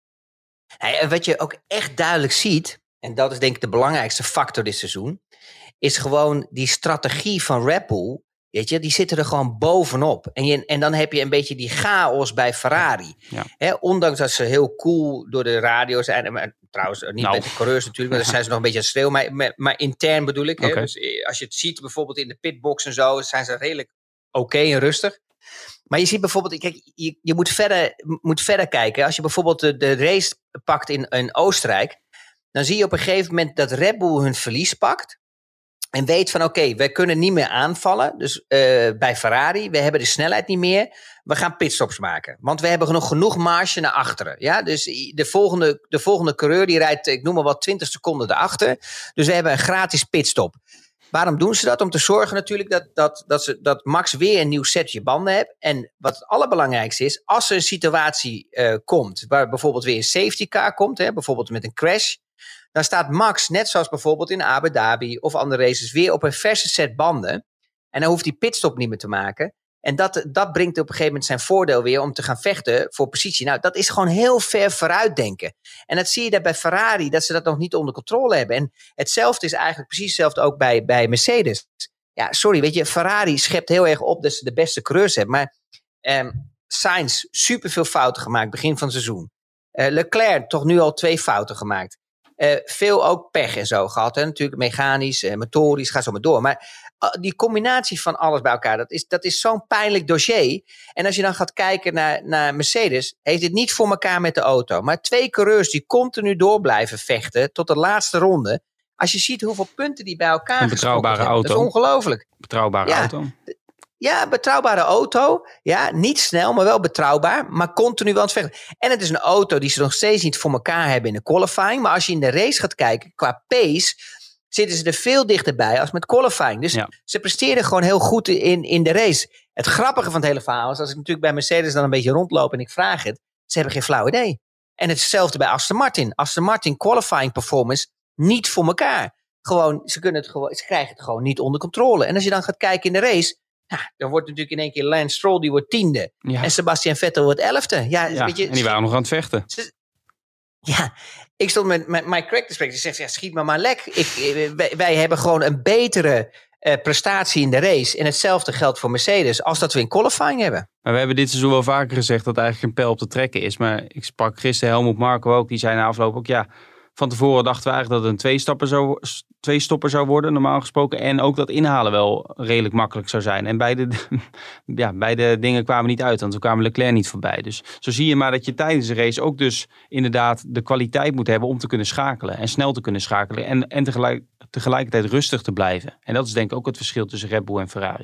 Hey, en wat je ook echt duidelijk ziet, en dat is denk ik de belangrijkste factor dit seizoen, is gewoon die strategie van Red Bull. Weet je, die zitten er gewoon bovenop. En, je, en dan heb je een beetje die chaos bij Ferrari. Ja. He, ondanks dat ze heel cool door de radio zijn. Maar, trouwens, niet nou. met de coureurs natuurlijk, maar daar zijn ze nog een beetje aan het schreeuwen. Maar, maar intern bedoel ik. Okay. He, dus als je het ziet bijvoorbeeld in de pitbox en zo, zijn ze redelijk oké okay en rustig. Maar je ziet bijvoorbeeld, kijk, je, je moet, verder, moet verder kijken. Als je bijvoorbeeld de, de race pakt in, in Oostenrijk, dan zie je op een gegeven moment dat Red Bull hun verlies pakt. En weet van oké, okay, wij kunnen niet meer aanvallen. Dus uh, bij Ferrari, we hebben de snelheid niet meer. We gaan pitstops maken. Want we hebben nog genoeg marge naar achteren. Ja? Dus de volgende, de volgende coureur die rijdt, ik noem maar wat, twintig seconden erachter. Dus we hebben een gratis pitstop. Waarom doen ze dat? Om te zorgen natuurlijk dat, dat, dat, ze, dat Max weer een nieuw setje banden heeft. En wat het allerbelangrijkste is, als er een situatie uh, komt, waar bijvoorbeeld weer een safety car komt, hè, bijvoorbeeld met een crash, dan staat Max, net zoals bijvoorbeeld in Abu Dhabi of andere races, weer op een verse set banden. En dan hoeft hij pitstop niet meer te maken. En dat, dat brengt op een gegeven moment zijn voordeel weer om te gaan vechten voor positie. Nou, dat is gewoon heel ver vooruitdenken. En dat zie je daar bij Ferrari, dat ze dat nog niet onder controle hebben. En hetzelfde is eigenlijk precies hetzelfde ook bij, bij Mercedes. Ja, sorry, weet je, Ferrari schept heel erg op dat ze de beste coureurs hebben. Maar um, Sainz, superveel fouten gemaakt, begin van het seizoen. Uh, Leclerc, toch nu al twee fouten gemaakt. Uh, veel ook pech en zo gehad. Hè? Natuurlijk mechanisch, uh, motorisch, ga zo maar door. Maar uh, die combinatie van alles bij elkaar, dat is, dat is zo'n pijnlijk dossier. En als je dan gaat kijken naar, naar Mercedes, heeft dit niet voor elkaar met de auto. Maar twee coureurs die continu door blijven vechten tot de laatste ronde. Als je ziet hoeveel punten die bij elkaar een betrouwbare hebben, auto. Dat is ongelooflijk. Betrouwbare ja, auto. Ja, betrouwbare auto. Ja, niet snel, maar wel betrouwbaar. Maar continu aan het vechten. En het is een auto die ze nog steeds niet voor elkaar hebben in de qualifying. Maar als je in de race gaat kijken, qua pace, zitten ze er veel dichterbij als met qualifying. Dus ja. ze presteren gewoon heel goed in, in de race. Het grappige van het hele verhaal is, als ik natuurlijk bij Mercedes dan een beetje rondloop en ik vraag het, ze hebben geen flauw idee. En het is hetzelfde bij Aston Martin. Aston Martin qualifying performance niet voor elkaar. Gewoon, ze, kunnen het gewoon, ze krijgen het gewoon niet onder controle. En als je dan gaat kijken in de race, ja, dan wordt natuurlijk in één keer Lance Stroll, die wordt tiende. Ja. En Sebastian Vettel wordt elfde. Ja, ja, weet je, en die waren nog aan het vechten. Ze, ja, ik stond met, met Mike Craig te spreken. Die zegt, ja, schiet maar maar lek. Ik, wij, wij hebben gewoon een betere uh, prestatie in de race. En hetzelfde geldt voor Mercedes als dat we in qualifying hebben. Maar we hebben dit seizoen wel vaker gezegd dat eigenlijk een pijl op te trekken is. Maar ik sprak gisteren Helmut Marko ook. Die zei na afloop ook, ja, van tevoren dachten we eigenlijk dat het een twee-stopper zou, twee-stopper zou worden, normaal gesproken. En ook dat inhalen wel redelijk makkelijk zou zijn. En beide, ja, beide dingen kwamen niet uit, want toen kwamen Leclerc niet voorbij. Dus zo zie je maar dat je tijdens de race ook dus inderdaad de kwaliteit moet hebben om te kunnen schakelen. En snel te kunnen schakelen. En, en tegelijk, tegelijkertijd rustig te blijven. En dat is denk ik ook het verschil tussen Red Bull en Ferrari.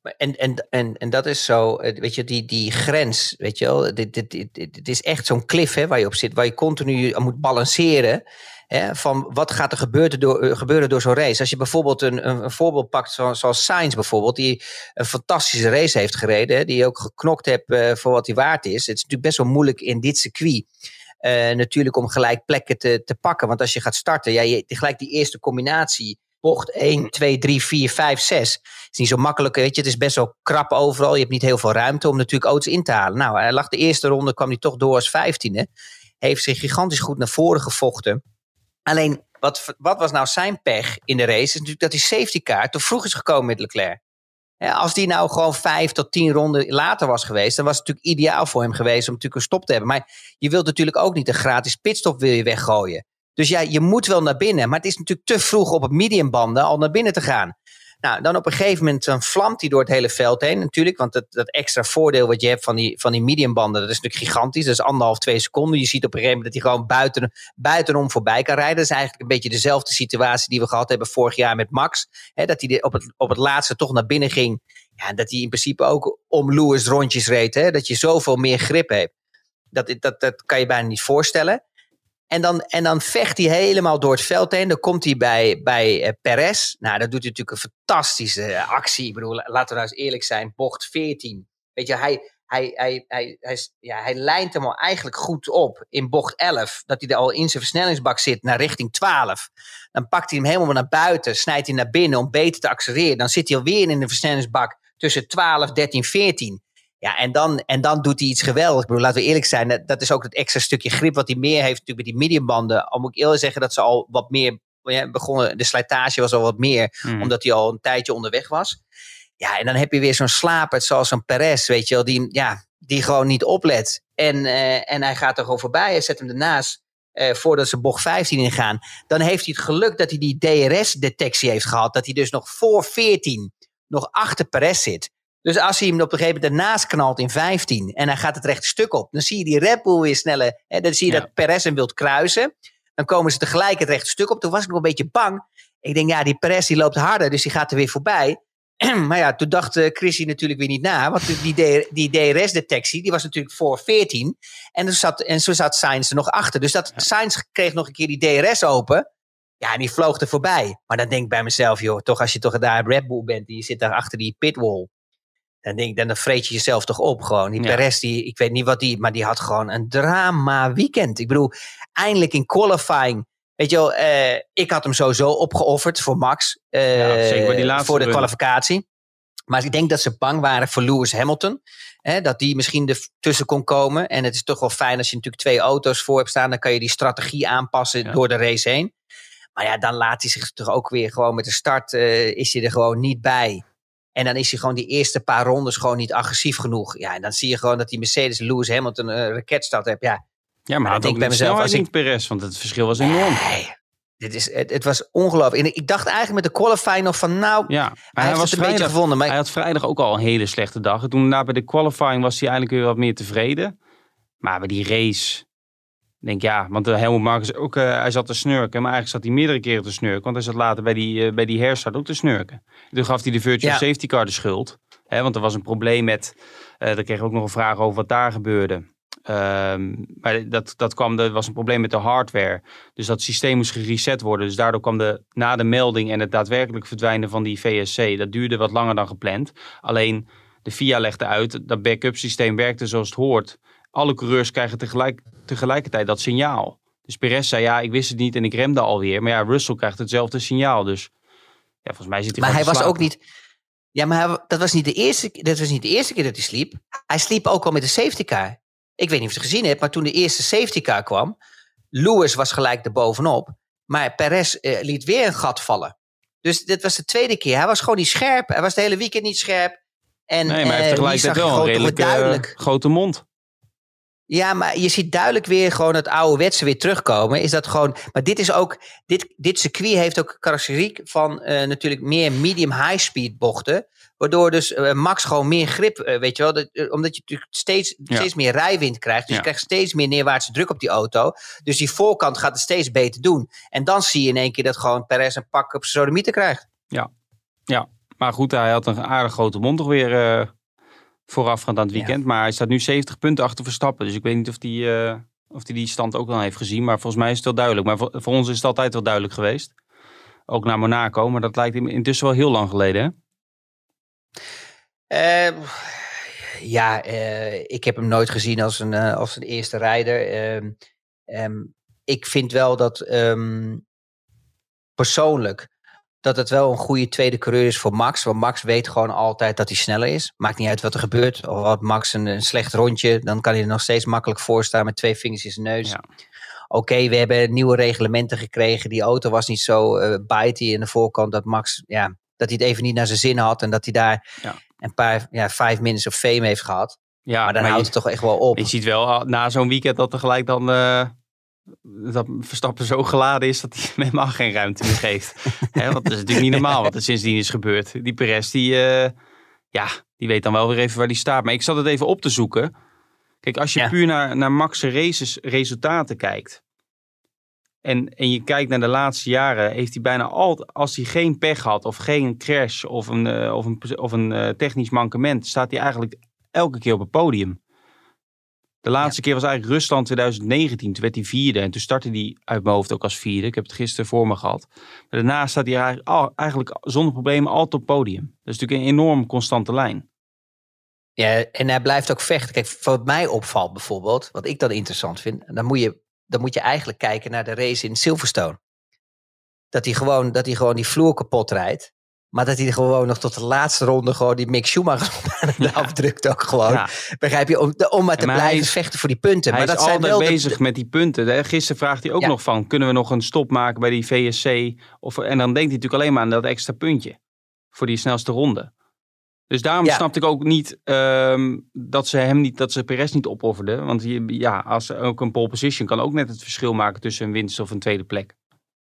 En, en, en, en dat is zo, weet je, die, die grens, weet je wel. Dit, dit, dit, dit is echt zo'n cliff hè, waar je op zit, waar je continu moet balanceren. Hè, van wat gaat er gebeuren door, gebeuren door zo'n race. Als je bijvoorbeeld een, een, een voorbeeld pakt zoals, zoals Sainz bijvoorbeeld, die een fantastische race heeft gereden, hè, die ook geknokt heeft uh, voor wat hij waard is. Het is natuurlijk best wel moeilijk in dit circuit. Uh, natuurlijk om gelijk plekken te, te pakken. Want als je gaat starten, ja, je, gelijk die eerste combinatie, bocht één, twee, drie, vier, vijf, zes. Is niet zo makkelijk, weet je. Het is best wel krap overal. Je hebt niet heel veel ruimte om natuurlijk auto's in te halen. Nou, hij lag de eerste ronde, kwam hij toch door als vijftiende. Heeft zich gigantisch goed naar voren gevochten. Alleen, wat, wat was nou zijn pech in de race? Is natuurlijk dat die safety car te vroeg is gekomen met Leclerc. Ja, als die nou gewoon vijf tot tien ronden later was geweest, dan was het natuurlijk ideaal voor hem geweest om natuurlijk een stop te hebben. Maar je wilt natuurlijk ook niet een gratis pitstop wil je weggooien. Dus ja, je moet wel naar binnen. Maar het is natuurlijk te vroeg op het mediumbanden al naar binnen te gaan. Nou, dan op een gegeven moment dan vlamt hij door het hele veld heen natuurlijk. Want dat, dat extra voordeel wat je hebt van die, van die mediumbanden, dat is natuurlijk gigantisch. Dat is anderhalf, twee seconden. Je ziet op een gegeven moment dat hij gewoon buiten, buitenom voorbij kan rijden. Dat is eigenlijk een beetje dezelfde situatie die we gehad hebben vorig jaar met Max. Hè, dat hij op het, op het laatste toch naar binnen ging. Ja, dat hij in principe ook om Lewis rondjes reed. Hè, dat je zoveel meer grip hebt. Dat, dat, dat kan je bijna niet voorstellen. En dan, en dan vecht hij helemaal door het veld heen. Dan komt hij bij, bij uh, Perez. Nou, dat doet hij natuurlijk een fantastische uh, actie. Ik bedoel, laten we nou eens eerlijk zijn. Bocht veertien. Weet je, hij, hij, hij, hij, hij, ja, hij lijnt hem al eigenlijk goed op in bocht elf. Dat hij er al in zijn versnellingsbak zit naar richting twaalf. Dan pakt hij hem helemaal naar buiten. Snijdt hij naar binnen om beter te accelereren. Dan zit hij alweer in de versnellingsbak tussen twaalf, dertien, veertien. Ja, en dan, en dan doet hij iets geweldigs. Ik bedoel, laten we eerlijk zijn, dat, dat is ook het extra stukje grip wat hij meer heeft natuurlijk met die mediumbanden. Al moet ik eerlijk zeggen dat ze al wat meer ja, begonnen, de slijtage was al wat meer, mm. omdat hij al een tijdje onderweg was. Ja, en dan heb je weer zo'n slapert zoals zo'n Perez, weet je wel, die, ja, die gewoon niet oplet. En, uh, en hij gaat er gewoon voorbij, hij zet hem ernaast uh, voordat ze bocht vijftien ingaan. Dan heeft hij het geluk dat hij die D R S-detectie heeft gehad, dat hij dus nog voor veertien nog achter Perez zit. Dus als hij hem op een gegeven moment ernaast knalt in vijftien en hij gaat het rechte stuk op, dan zie je die Red Bull weer sneller. Hè, dan zie je ja. dat Perez hem wilt kruisen. Dan komen ze tegelijk het rechte stuk op. Toen was ik nog een beetje bang. Ik denk, ja, die Perez die loopt harder, dus die gaat er weer voorbij. Maar ja, toen dacht uh, Chrissy natuurlijk weer niet na. Want die, die, die D R S-detectie, die was natuurlijk voor veertien. En, zat, en zo zat Sainz er nog achter. Dus dat, ja. Sainz kreeg nog een keer die D R S open. Ja, en die vloog er voorbij. Maar dan denk ik bij mezelf, joh, toch als je toch daar Red Bull bent, die zit daar achter die pitwall. Dan denk ik, dan vreet je jezelf toch op gewoon. Die ja. Perez, die, ik weet niet wat die, maar die had gewoon een drama weekend. Ik bedoel, eindelijk in qualifying. Weet je wel, uh, ik had hem sowieso opgeofferd voor Max. Uh, ja, zeker bij die laatste voor de run. Kwalificatie. Maar ik denk dat ze bang waren voor Lewis Hamilton. Hè, dat die misschien ertussen kon komen. En het is toch wel fijn als je natuurlijk twee auto's voor hebt staan. Dan kan je die strategie aanpassen ja. door de race heen. Maar ja, dan laat hij zich toch ook weer gewoon met de start. Uh, is hij er gewoon niet bij. En dan is hij gewoon die eerste paar rondes gewoon niet agressief genoeg. Ja, en dan zie je gewoon dat die Mercedes Lewis Hamilton een uh, raketstart heeft. Ja, ja maar had ook bij mezelf als ik Perez, want het verschil was enorm. Nee, dit is, het, het was ongelooflijk. En ik dacht eigenlijk met de qualifying nog van nou, ja, maar hij, hij heeft was het een vrijdag, beetje gevonden. Maar hij had vrijdag ook al een hele slechte dag. En toen bij de qualifying was hij eigenlijk weer wat meer tevreden. Maar bij die race, denk ja, want de Helmut Marko ook, uh, hij zat te snurken. Maar eigenlijk zat hij meerdere keren te snurken. Want hij zat later bij die, uh, bij die herstart ook te snurken. Toen gaf hij de virtual ja. safety car de schuld. Hè, want er was een probleem met, uh, daar kreeg ik ook nog een vraag over wat daar gebeurde. Um, maar dat, dat kwam, er was een probleem met de hardware. Dus dat systeem moest gereset worden. Dus daardoor kwam de, na de melding en het daadwerkelijk verdwijnen van die V S C. Dat duurde wat langer dan gepland. Alleen de F I A legde uit, dat backup systeem werkte zoals het hoort. Alle coureurs krijgen tegelijk, tegelijkertijd dat signaal. Dus Perez zei, ja, ik wist het niet en ik remde alweer. Maar ja, Russell krijgt hetzelfde signaal. Dus ja, volgens mij zit hij Maar hij was slapen. ook niet... Ja, maar hij, dat, was niet de eerste, dat was niet de eerste keer dat hij sliep. Hij sliep ook al met de safety car. Ik weet niet of je het gezien hebt, maar toen de eerste safety car kwam, Lewis was gelijk erbovenop. Maar Perez eh, liet weer een gat vallen. Dus dit was de tweede keer. Hij was gewoon niet scherp. Hij was het hele weekend niet scherp. En, nee, maar hij heeft tegelijkertijd wel een redelijk duidelijk. Uh, grote mond. Ja, maar je ziet duidelijk weer gewoon het ouderwetse weer terugkomen. Is dat gewoon, maar dit is ook, dit, dit circuit heeft ook karakteriek van uh, natuurlijk meer medium-high speed bochten. Waardoor dus uh, Max gewoon meer grip, uh, weet je wel. Dat, uh, omdat je natuurlijk steeds, ja. steeds meer rijwind krijgt. Dus ja. je krijgt steeds meer neerwaartse druk op die auto. Dus die voorkant gaat het steeds beter doen. En dan zie je in één keer dat gewoon Perez een pak op zijn sodomieten krijgt. Ja, ja. Maar goed, hij had een aardig grote mond toch weer uh, voorafgaand aan het weekend. Ja. Maar hij staat nu zeventig punten achter Verstappen. Dus ik weet niet of hij uh, of die, die stand ook wel heeft gezien. Maar volgens mij is het wel duidelijk. Maar voor, voor ons is het altijd wel duidelijk geweest. Ook naar Monaco. Maar dat lijkt intussen wel heel lang geleden, hè? Uh, ja, uh, ik heb hem nooit gezien als een, uh, als een eerste rijder. Uh, um, ik vind wel dat um, persoonlijk dat het wel een goede tweede coureur is voor Max. Want Max weet gewoon altijd dat hij sneller is. Maakt niet uit wat er gebeurt. Of had Max een, een slecht rondje, dan kan hij er nog steeds makkelijk voor staan met twee vingers in zijn neus. Ja. Oké, okay, we hebben nieuwe reglementen gekregen. Die auto was niet zo uh, bitey in de voorkant dat Max, ja, dat hij het even niet naar zijn zin had. En dat hij daar ja. een paar, ja, five minutes of fame heeft gehad. Ja, maar dan maar houdt je, het toch echt wel op. Je ziet wel na zo'n weekend dat er gelijk dan Uh... dat Verstappen zo geladen is dat hij hem helemaal geen ruimte meer geeft. He, want dat is natuurlijk niet normaal wat er sindsdien is gebeurd. Die Perez, die, uh, ja, die weet dan wel weer even waar die staat. Maar ik zat het even op te zoeken. Kijk, als je ja. puur naar, naar Max' races resultaten kijkt. En, en je kijkt naar de laatste jaren, heeft hij bijna altijd, als hij geen pech had of geen crash of een, uh, of een, of een uh, technisch mankement, staat hij eigenlijk elke keer op het podium. De laatste ja. keer was eigenlijk Rusland twintig negentien. Toen werd hij vierde. En toen startte hij uit mijn hoofd ook als vierde. Ik heb het gisteren voor me gehad. Maar daarna staat hij eigenlijk, al, eigenlijk zonder problemen altijd op het podium. Dat is natuurlijk een enorm constante lijn. Ja, en hij blijft ook vechten. Kijk, wat mij opvalt bijvoorbeeld, wat ik dan interessant vind, dan moet je, dan moet je eigenlijk kijken naar de race in Silverstone. Dat hij gewoon, dat hij gewoon die vloer kapot rijdt. Maar dat hij gewoon nog tot de laatste ronde gewoon die Mick Schumacher ja. afdrukt ook gewoon. Ja. Begrijp je? Om, om maar te ja, maar blijven is, vechten voor die punten. Hij maar is dat zijn altijd wel bezig de, met die punten. Gisteren vraagt hij ook ja. nog van, kunnen we nog een stop maken bij die V S C? Of, en dan denkt hij natuurlijk alleen maar aan dat extra puntje. Voor die snelste ronde. Dus daarom ja. snapte ik ook niet um, dat ze hem niet, dat ze Perez niet opofferden. Want ja, als ook een pole position kan ook net het verschil maken tussen een winst of een tweede plek.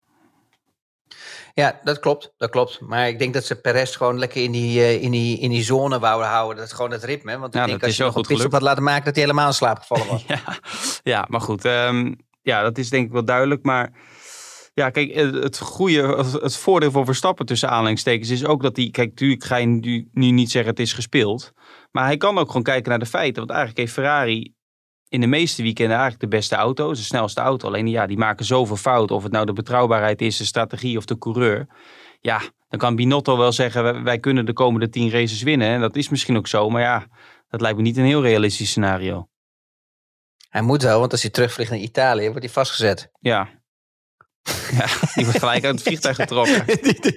Ja, dat klopt, dat klopt. Maar ik denk dat ze Perez gewoon lekker in die, uh, in die, in die zone wouden houden. Dat is gewoon het ritme. Want ik ja, denk als je nog een pitstop had laten maken, dat hij helemaal in slaap gevallen was. ja, ja, maar goed. Um, ja, dat is denk ik wel duidelijk. Maar ja, kijk, het goede, het voordeel van Verstappen tussen aanhalingstekens is ook dat hij, kijk, natuurlijk ga je nu, nu niet zeggen het is gespeeld. Maar hij kan ook gewoon kijken naar de feiten. Want eigenlijk heeft Ferrari in de meeste weekenden eigenlijk de beste auto. De snelste auto. Alleen ja, die maken zoveel fouten. Of het nou de betrouwbaarheid is, de strategie of de coureur. Ja, dan kan Binotto wel zeggen, wij, wij kunnen de komende tien races winnen. En dat is misschien ook zo. Maar ja, dat lijkt me niet een heel realistisch scenario. Hij moet wel, want als hij terugvliegt naar Italië, wordt hij vastgezet. Ja. Ja, die wordt gelijk uit het vliegtuig getrokken.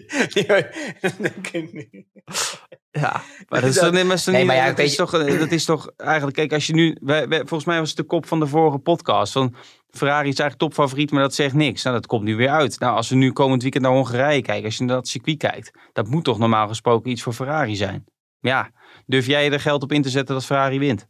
Ja, maar dat is, toch, nee, maar nee, maar ja, dat, is toch, dat is toch eigenlijk, kijk, als je nu, wij, wij, volgens mij was het de kop van de vorige podcast, van Ferrari is eigenlijk topfavoriet, maar dat zegt niks. Nou, dat komt nu weer uit. Nou, als we nu komend weekend naar Hongarije kijken, als je naar dat circuit kijkt, dat moet toch normaal gesproken iets voor Ferrari zijn. Ja, durf jij er geld op in te zetten dat Ferrari wint?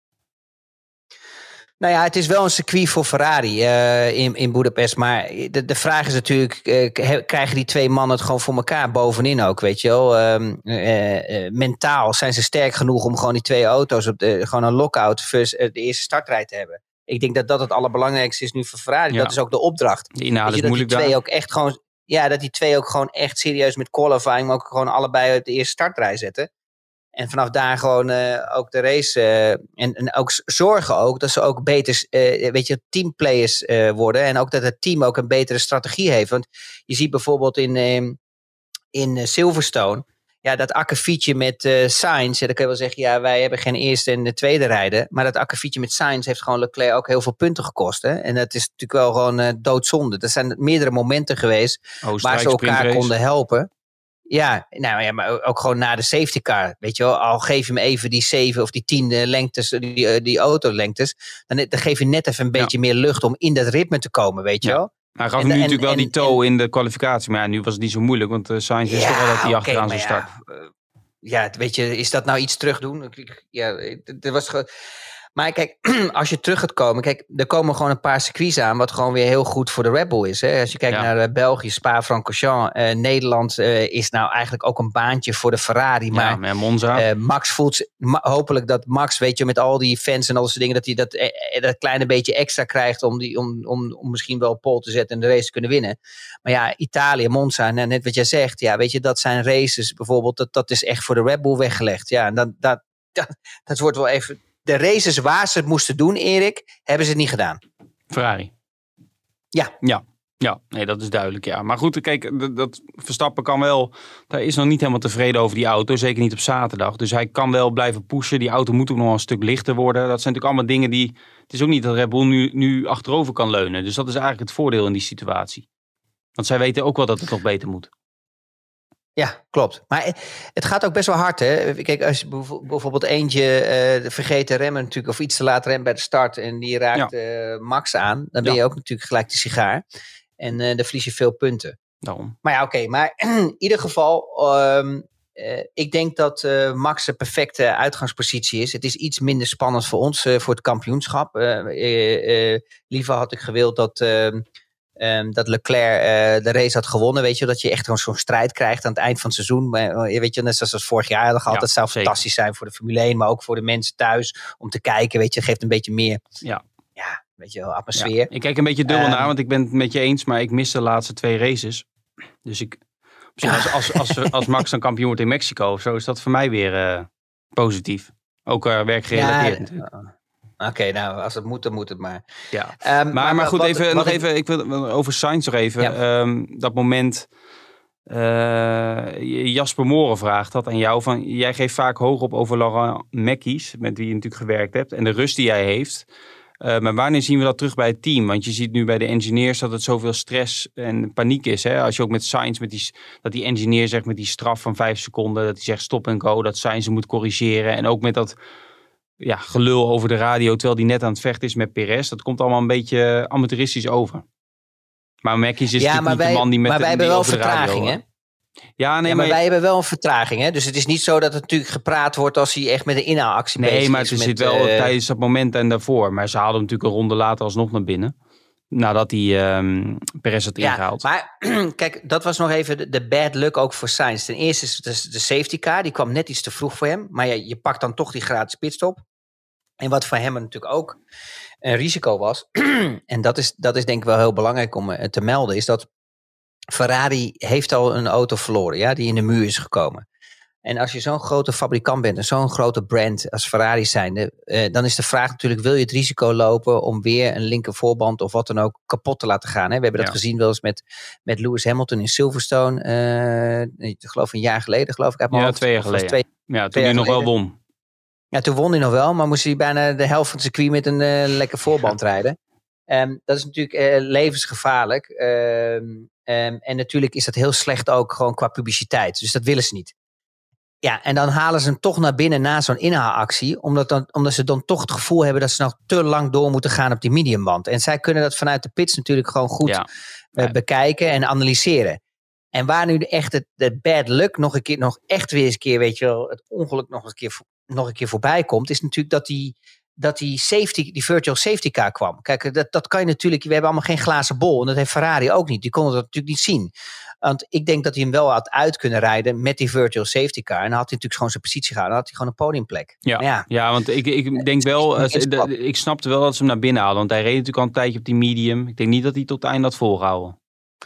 Nou ja, het is wel een circuit voor Ferrari uh, in, in Budapest. Maar de, de vraag is natuurlijk, uh, krijgen die twee mannen het gewoon voor elkaar bovenin ook, weet je wel? Um, uh, uh, mentaal zijn ze sterk genoeg om gewoon die twee auto's, op de, gewoon een lockout first, uh, de eerste startrij te hebben. Ik denk dat dat het allerbelangrijkste is nu voor Ferrari. Ja. Dat is ook de opdracht. Die inhoud is dat moeilijk die twee daar. ook echt gewoon, ja, dat die twee ook gewoon echt serieus met qualifying, maar ook gewoon allebei uit de eerste startrij zetten. En vanaf daar gewoon uh, ook de race uh, en, en ook zorgen ook dat ze ook beter, uh, weet je, teamplayers uh, worden. En ook dat het team ook een betere strategie heeft. Want je ziet bijvoorbeeld in, uh, in uh, Silverstone, ja, dat akkefietje met uh, Sainz. Ja, dan kun je wel zeggen, ja, wij hebben geen eerste en de tweede rijden. Maar dat akkefietje met Sainz heeft gewoon Leclerc ook heel veel punten gekost. Hè? En dat is natuurlijk wel gewoon uh, doodzonde. Er zijn meerdere momenten geweest oh, waar ze elkaar konden helpen. Ja, nou ja, maar ook gewoon na de safety car, weet je wel. Al geef je hem even die zeven of die tien lengtes, die, die autolengtes, dan, dan geef je net even een beetje ja. meer lucht om in dat ritme te komen, weet je ja. wel. Hij gaf en, nu en, natuurlijk en, wel die toe in de kwalificatie, maar ja, nu was het niet zo moeilijk, want uh, Sainz is ja, toch wel dat hij okay, achteraan zou starten. Ja, uh, ja, weet je, is dat nou iets terugdoen? Ja, er was gewoon... Maar kijk, als je terug gaat komen... Kijk, er komen gewoon een paar circuits aan... wat gewoon weer heel goed voor de Red Bull is. Hè? Als je kijkt ja. naar uh, België, Spa-Francorchamps... Uh, Nederland uh, is nou eigenlijk ook een baantje voor de Ferrari. Maar, ja, maar Monza. Uh, Max voelt... Ma- hopelijk dat Max, weet je, met al die fans en al dat soort dingen... dat hij dat, uh, dat kleine beetje extra krijgt... Om, die, om, om, om misschien wel pole te zetten en de race te kunnen winnen. Maar ja, Italië, Monza, nou, net wat jij zegt... ja, weet je, dat zijn races bijvoorbeeld... dat, dat is echt voor de Red Bull weggelegd. Ja, en dat, dat, dat, dat wordt wel even... De races waar ze het moesten doen, Erik, hebben ze het niet gedaan. Ferrari. Ja. Ja, ja. Nee, dat is duidelijk, ja. Maar goed, kijk, dat, dat Verstappen kan wel... Hij is nog niet helemaal tevreden over die auto. Zeker niet op zaterdag. Dus hij kan wel blijven pushen. Die auto moet ook nog een stuk lichter worden. Dat zijn natuurlijk allemaal dingen die... Het is ook niet dat Red Bull nu, nu achterover kan leunen. Dus dat is eigenlijk het voordeel in die situatie. Want zij weten ook wel dat het nog beter moet. Ja, klopt. Maar het gaat ook best wel hard, hè. Kijk, als je bijvoorbeeld eentje uh, vergeet te remmen natuurlijk... of iets te laat remt bij de start... en die raakt ja. uh, Max aan... dan ben je ja. ook natuurlijk gelijk de sigaar. En uh, dan verlies je veel punten. Daarom. Maar ja, oké. Okay, maar in ieder geval... Um, uh, ik denk dat uh, Max de perfecte uitgangspositie is. Het is iets minder spannend voor ons... Uh, voor het kampioenschap. Uh, uh, uh, liever had ik gewild dat... Uh, Um, dat Leclerc uh, de race had gewonnen, weet je, dat je echt gewoon zo'n strijd krijgt aan het eind van het seizoen. Maar, weet je, net zoals het vorig jaar hadden gehad, ja, dat zou zeker. Fantastisch zijn voor de Formule één, maar ook voor de mensen thuis om te kijken, weet je, geeft een beetje meer, ja, ja weet je wel, atmosfeer. Ja. Ik kijk een beetje dubbel um, naar, want ik ben het met je eens, maar ik mis de laatste twee races. Dus ik, als, als, als, als Max dan kampioen wordt in Mexico of zo, is dat voor mij weer uh, positief. Ook uh, werkgerelateerd ja, natuurlijk. Uh, Oké, okay, nou, als het moet, dan moet het maar. Ja. Um, maar, maar, maar goed, wat, even, wat nog ik... even, ik wil over Sainz nog even. Ja. Um, dat moment, uh, Jasper Moren vraagt dat aan jou. Van, jij geeft vaak hoog op over Laurent Mekies, met wie je natuurlijk gewerkt hebt. En de rust die hij heeft. Uh, maar wanneer zien we dat terug bij het team? Want je ziet nu bij de engineers dat het zoveel stress en paniek is. Hè? Als je ook met Sainz, met die, dat die engineer zegt met die straf van vijf seconden. Dat hij zegt stop en go, dat Sainz moet corrigeren. En ook met dat... Ja, gelul over de radio, terwijl die net aan het vechten is met Perez. Dat komt allemaal een beetje amateuristisch over. Maar Mekies is ja, natuurlijk niet wij, de man die met maar de, wij hebben wel vertraging, hè? Ja, nee, ja, maar, maar wij hebben wel een vertraging, hè? Dus het is niet zo dat het natuurlijk gepraat wordt als hij echt met een inhaalactie nee, bezig is. Nee, maar het zit wel uh, tijdens dat moment en daarvoor. Maar ze haalden natuurlijk een ronde later alsnog naar binnen. Nadat hij um, Perez had ingehaald. Ja, maar kijk, dat was nog even de, de bad luck ook voor Sainz. Ten eerste is de, de safety car, die kwam net iets te vroeg voor hem. Maar je, je pakt dan toch die gratis pitstop. En wat voor hem natuurlijk ook een risico was, en dat is, dat is denk ik wel heel belangrijk om uh, te melden, is dat Ferrari heeft al een auto verloren, ja, die in de muur is gekomen. En als je zo'n grote fabrikant bent en zo'n grote brand als Ferrari zijnde, uh, dan is de vraag natuurlijk, wil je het risico lopen om weer een linker voorband of wat dan ook kapot te laten gaan? Hè? We hebben dat ja. gezien wel eens met, met Lewis Hamilton in Silverstone, uh, ik geloof een jaar geleden, geloof ik. Uit mijn ja, hoofd. twee jaar geleden. Twee, ja, toen hij nog wel won. Ja, toen won hij nog wel, maar moest hij bijna de helft van het circuit met een uh, lekker voorband rijden. Um, dat is natuurlijk uh, levensgevaarlijk. Um, um, en natuurlijk is dat heel slecht ook gewoon qua publiciteit. Dus dat willen ze niet. Ja, en dan halen ze hem toch naar binnen na zo'n inhaalactie. Omdat, dan, omdat ze dan toch het gevoel hebben dat ze nog te lang door moeten gaan op die mediumband. En zij kunnen dat vanuit de pits natuurlijk gewoon goed ja. uh, ja. bekijken en analyseren. En waar nu de echte de bad luck nog een keer, nog echt weer eens een keer, weet je wel, het ongeluk nog een keer, nog een keer voorbij komt, is natuurlijk dat die, dat die safety, die virtual safety car kwam. Kijk, dat, dat kan je natuurlijk, we hebben allemaal geen glazen bol. En dat heeft Ferrari ook niet. Die konden dat natuurlijk niet zien. Want ik denk dat hij hem wel had uit kunnen rijden met die virtual safety car. En dan had hij natuurlijk gewoon zijn positie gehouden. Dan had hij gewoon een podiumplek. Ja, ja. ja want ik, ik denk wel, uh, de, ik snapte wel dat ze hem naar binnen haalden. Want hij reed natuurlijk al een tijdje op die medium. Ik denk niet dat hij tot het einde had volgehouden.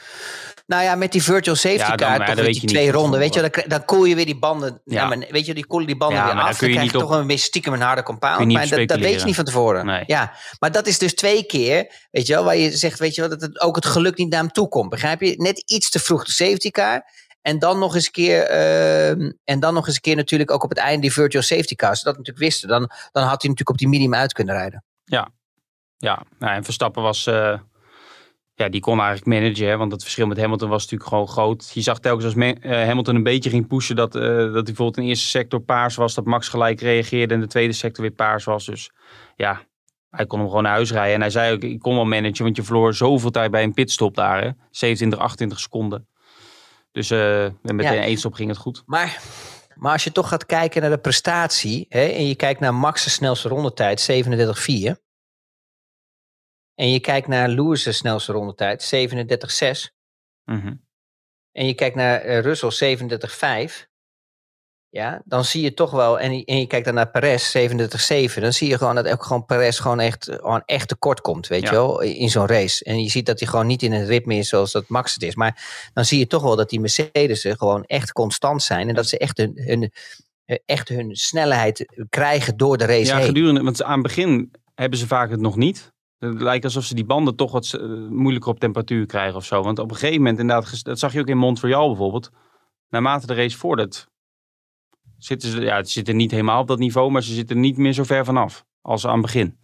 Nou ja, met die virtual safety ja, dan, car, toch weet die twee ronden, weet je, dan, dan koel je weer die banden, ja. Ja, maar, weet je, die koelen die banden ja, weer af, dan, dan krijg je toch op, een beetje stiekem een harde compound, maar dat, dat weet je niet van tevoren. Nee. Ja, maar dat is dus twee keer, weet je wel, waar je zegt, weet je wel, dat het ook het geluk niet naar hem toe komt, begrijp je? Net iets te vroeg de safety car, en dan nog eens een keer, uh, en dan nog eens een keer natuurlijk ook op het einde die virtual safety car, zodat we natuurlijk wisten, dan, dan had hij natuurlijk op die medium uit kunnen rijden. Ja, ja, nou, en Verstappen was... Uh... Ja, die kon eigenlijk managen, hè, want het verschil met Hamilton was natuurlijk gewoon groot. Je zag telkens als Me- uh, Hamilton een beetje ging pushen dat, uh, dat hij bijvoorbeeld in de eerste sector paars was, dat Max gelijk reageerde en de tweede sector weer paars was. Dus ja, hij kon hem gewoon naar huis rijden. En hij zei ook, ik kon wel managen, want je verloor zoveel tijd bij een pitstop daar. Hè? zevenentwintig, achtentwintig seconden. Dus uh, met ja. de eenstop ging het goed. Maar Maar als je toch gaat kijken naar de prestatie, hè, en je kijkt naar Max' snelste rondetijd, zevenendertig vier. En je kijkt naar Lewis' snelste rondetijd, zevenendertig zes. Mm-hmm. En je kijkt naar uh, Russell, zevenendertig vijf. Ja, dan zie je toch wel, en je, en je kijkt dan naar Perez, zevenendertig zeven. Dan zie je gewoon dat ook gewoon Perez gewoon echt, gewoon echt tekort komt, weet Ja. je wel, in zo'n race. En je ziet dat hij gewoon niet in het ritme is zoals dat Max het is. Maar dan zie je toch wel dat die Mercedes'en gewoon echt constant zijn. En dat ze echt hun, hun, echt hun snelheid krijgen door de race Ja, heen. gedurende, want aan het begin hebben ze vaak het nog niet. Het lijkt alsof ze die banden toch wat uh, moeilijker op temperatuur krijgen of zo. Want op een gegeven moment, inderdaad, dat zag je ook in Montreal bijvoorbeeld. Naarmate de race vordert, zitten ze, ja, ze zitten niet helemaal op dat niveau, maar ze zitten niet meer zo ver vanaf als aan het begin.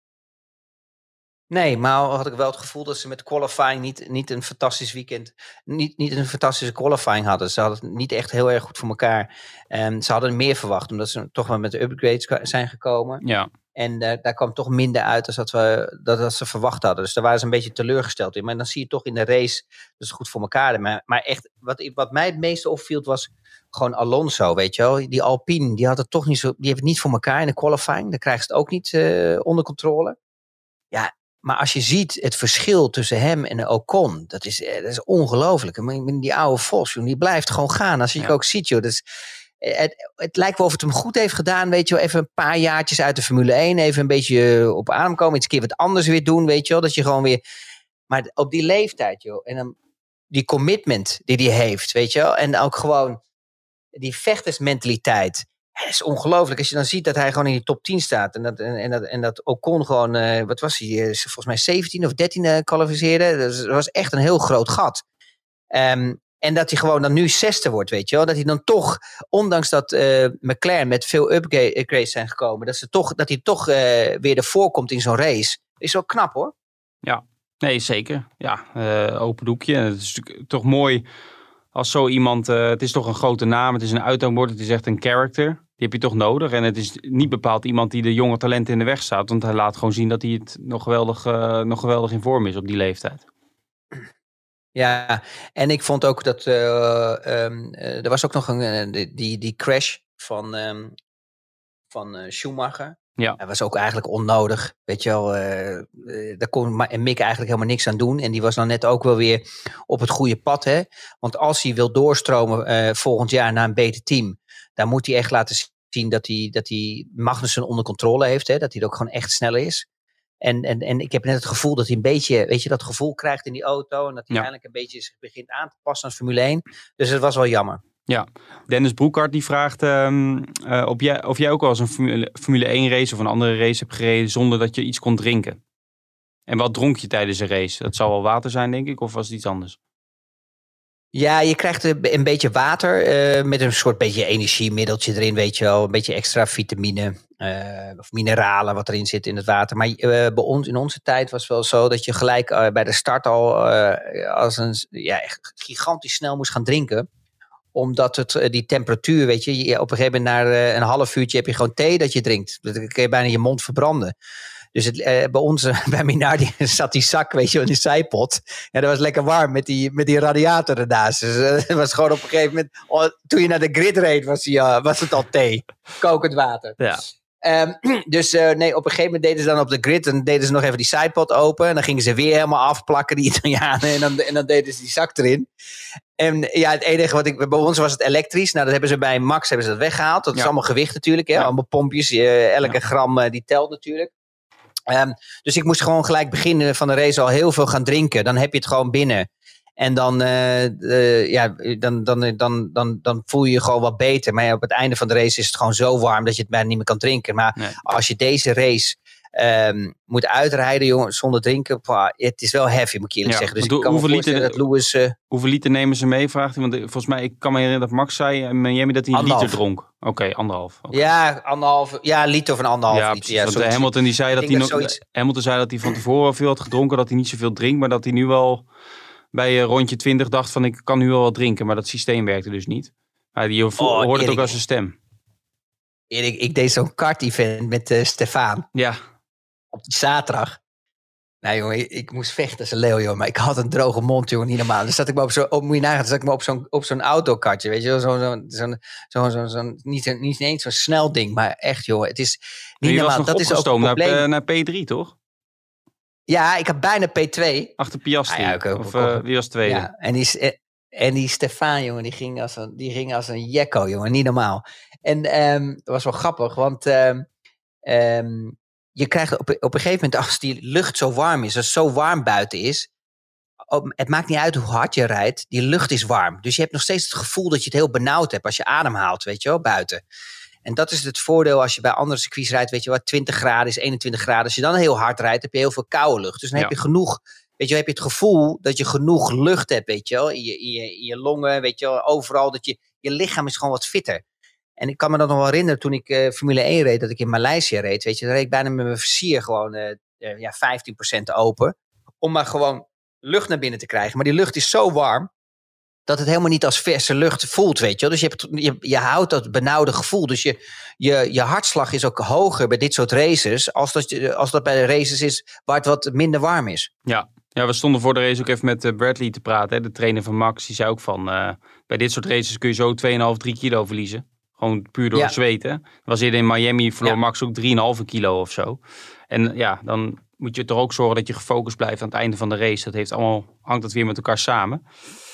Nee, maar had ik wel het gevoel dat ze met qualifying niet, niet een fantastisch weekend, niet, niet een fantastische qualifying hadden. Ze hadden het niet echt heel erg goed voor elkaar. Um, ze hadden meer verwacht, omdat ze toch wel met de upgrades zijn gekomen. Ja. En uh, daar kwam toch minder uit dan dat, we, dat, dat ze verwacht hadden. Dus daar waren ze een beetje teleurgesteld in. Maar dan zie je toch in de race dat ze goed voor elkaar. Maar, maar echt, wat, wat mij het meeste opviel was gewoon Alonso, weet je wel. Die Alpine, die had het toch niet zo, die heeft het niet voor elkaar in de qualifying. Dan krijgen ze het ook niet uh, onder controle. Ja, maar als je ziet het verschil tussen hem en Ocon, dat is, dat is ongelooflijk. Die oude Vos, die blijft gewoon gaan. Als je ja. ook ziet, joh, dat is, het, het lijkt wel of het hem goed heeft gedaan, weet je wel. Even een paar jaartjes uit de Formule één, even een beetje op adem komen, iets een keer wat anders weer doen, weet je wel. Dat je gewoon weer, maar op die leeftijd, joh, en dan die commitment die hij heeft, weet je wel. En ook gewoon die vechtersmentaliteit. Het is ongelooflijk als je dan ziet dat hij gewoon in die top tien staat. En dat, en, en dat, en dat Ocon gewoon, uh, wat was hij, uh, volgens mij zeventien of dertien uh, kwalificeerde. Dus dat was echt een heel groot gat. Um, en dat hij gewoon dan nu zesde wordt, weet je wel. Dat hij dan toch, ondanks dat uh, McLaren met veel upgrades zijn gekomen, dat, ze toch, dat hij toch uh, weer ervoor komt in zo'n race. Is wel knap, hoor. Ja, nee, zeker. Ja, uh, open doekje. Het is natuurlijk toch mooi als zo iemand, uh, het is toch een grote naam, het is een uithangbord, het is echt een character. Die heb je toch nodig. En het is niet bepaald iemand die de jonge talenten in de weg staat. Want hij laat gewoon zien dat hij het nog geweldig, uh, nog geweldig in vorm is op die leeftijd. Ja, en ik vond ook dat uh, um, uh, er was ook nog een uh, die, die crash van, um, van uh, Schumacher. Ja. Dat was ook eigenlijk onnodig. Weet je wel, uh, uh, daar kon Mick eigenlijk helemaal niks aan doen. En die was dan net ook wel weer op het goede pad. Hè? Want als hij wil doorstromen uh, volgend jaar naar een beter team, dan moet hij echt laten zien dat hij, dat hij Magnussen onder controle heeft. Hè? Dat hij er ook gewoon echt snel is. En, en, en ik heb net het gevoel dat hij een beetje, weet je, dat gevoel krijgt in die auto. En dat hij ja. eigenlijk een beetje zich begint aan te passen aan Formule één. Dus het was wel jammer. Ja, Dennis Broekhart die vraagt um, uh, of, jij, of jij ook al eens een Formule, Formule één race of een andere race hebt gereden zonder dat je iets kon drinken. En wat dronk je tijdens een race? Dat zou wel water zijn, denk ik, of was het iets anders? Ja, je krijgt een beetje water uh, met een soort beetje energiemiddeltje erin, weet je wel. Een beetje extra vitamine uh, of mineralen wat erin zit in het water. Maar uh, bij ons, in onze tijd was het wel zo dat je gelijk uh, bij de start al uh, als een ja, echt gigantisch snel moest gaan drinken. Omdat het, uh, die temperatuur, weet je, je op een gegeven moment na uh, een half uurtje heb je gewoon thee dat je drinkt. Dan kun je bijna je mond verbranden. Dus het, uh, bij ons, uh, bij Minardi, zat die zak, weet je, in de zijpot. Ja, dat was lekker warm met die, met die radiator ernaast. Dus uh, het was gewoon op een gegeven moment, oh, toen je naar de grid reed, was, die, uh, was het al thee. Kokend water. Ja. Um, dus uh, nee, op een gegeven moment deden ze dan op de grid, en deden ze nog even die sidepot open. En dan gingen ze weer helemaal afplakken, die Italianen. En dan, en dan deden ze die zak erin. En ja, het enige wat ik, bij ons was het elektrisch. Nou, dat hebben ze bij Max hebben ze dat weggehaald. Dat ja. is allemaal gewicht natuurlijk, hè? Ja. Allemaal pompjes. Uh, elke ja. gram uh, die telt natuurlijk. Um, dus ik moest gewoon gelijk beginnen van de race al heel veel gaan drinken. Dan heb je het gewoon binnen. En dan, uh, uh, ja, dan, dan, dan, dan, dan voel je je gewoon wat beter. Maar ja, op het einde van de race is het gewoon zo warm dat je het bijna niet meer kan drinken. Maar nee. als je deze race um, moet uitrijden, jongen, zonder drinken, pah, het is wel heavy, moet ik eerlijk ja, zeggen. Dus ik kan me voorstellen dat Lewis... Uh, hoeveel liter nemen ze mee, vraagt hij? Want volgens mij, ik kan me herinneren dat Max zei in Miami dat hij een anderhalf. liter dronk. Oké, okay, anderhalf. Okay. Ja, anderhalf. Ja, liter of een anderhalf ja, liter. Ja, want Hamilton, die zei dat hij nog, zoiets... Hamilton zei dat hij van tevoren veel had gedronken, dat hij niet zoveel drinkt, maar dat hij nu wel bij rondje twintig dacht van ik kan nu wel wat drinken, maar dat systeem werkte dus niet. Maar je vo- oh, hoorde het ook als een stem. Erik, ik deed zo'n kart-event met uh, Stefan. Ja. Op die zaterdag. Nou jongen, ik, ik moest vechten als een leeuw, joh. Maar ik had een droge mond, jongen, niet normaal. Dus zat ik me op zo'n, op, moet je nagaan, zat ik me op zo'n, op zo'n autokartje, weet je wel. Zo'n, zo'n, zo'n, zo'n, zo'n, zo'n niet, niet eens zo'n snel ding, maar echt, joh. Het is niet je normaal. was nog dat is ook een naar, probleem. uh, naar P drie, toch? Ja, ik had bijna P twee. Achter Piastri. Ah, ja, ook, of uh, wie was tweede? Ja, en die, en die Stefan, jongen, die ging als een, die ging als een jekko, jongen. Niet normaal. En um, dat was wel grappig, want um, um, je krijgt op, op een gegeven moment, als die lucht zo warm is, als het zo warm buiten is, op, het maakt niet uit hoe hard je rijdt, die lucht is warm. Dus je hebt nog steeds het gevoel dat je het heel benauwd hebt als je ademhaalt, weet je wel, buiten. En dat is het voordeel als je bij andere circuits rijdt, weet je wat, twintig graden is eenentwintig graden. Als je dan heel hard rijdt, heb je heel veel koude lucht. Dus dan ja. heb je genoeg, weet je wel, heb je het gevoel dat je genoeg lucht hebt, weet je wel, in je, in je, in je longen, weet je wel, overal, dat je, je lichaam is gewoon wat fitter. En ik kan me dat nog wel herinneren toen ik uh, Formule één reed, dat ik in Maleisië reed, weet je, dan reed ik bijna met mijn versier gewoon uh, uh, ja, vijftien procent open, om maar gewoon lucht naar binnen te krijgen. Maar die lucht is zo warm, dat het helemaal niet als verse lucht voelt, weet je wel. Dus je, hebt, je, je houdt dat benauwde gevoel. Dus je, je, je hartslag is ook hoger bij dit soort races, als dat, als dat bij de races is waar het wat minder warm is. Ja. Ja, we stonden voor de race ook even met Bradley te praten, hè, de trainer van Max. Die zei ook van, uh, bij dit soort races kun je zo twee komma vijf, drie kilo verliezen. Gewoon puur door ja. het zweten. Dat was eerder in Miami, verloor ja. Max ook drie komma vijf kilo of zo. En ja, dan moet je toch ook zorgen dat je gefocust blijft aan het einde van de race. Dat heeft allemaal, hangt dat weer met elkaar samen.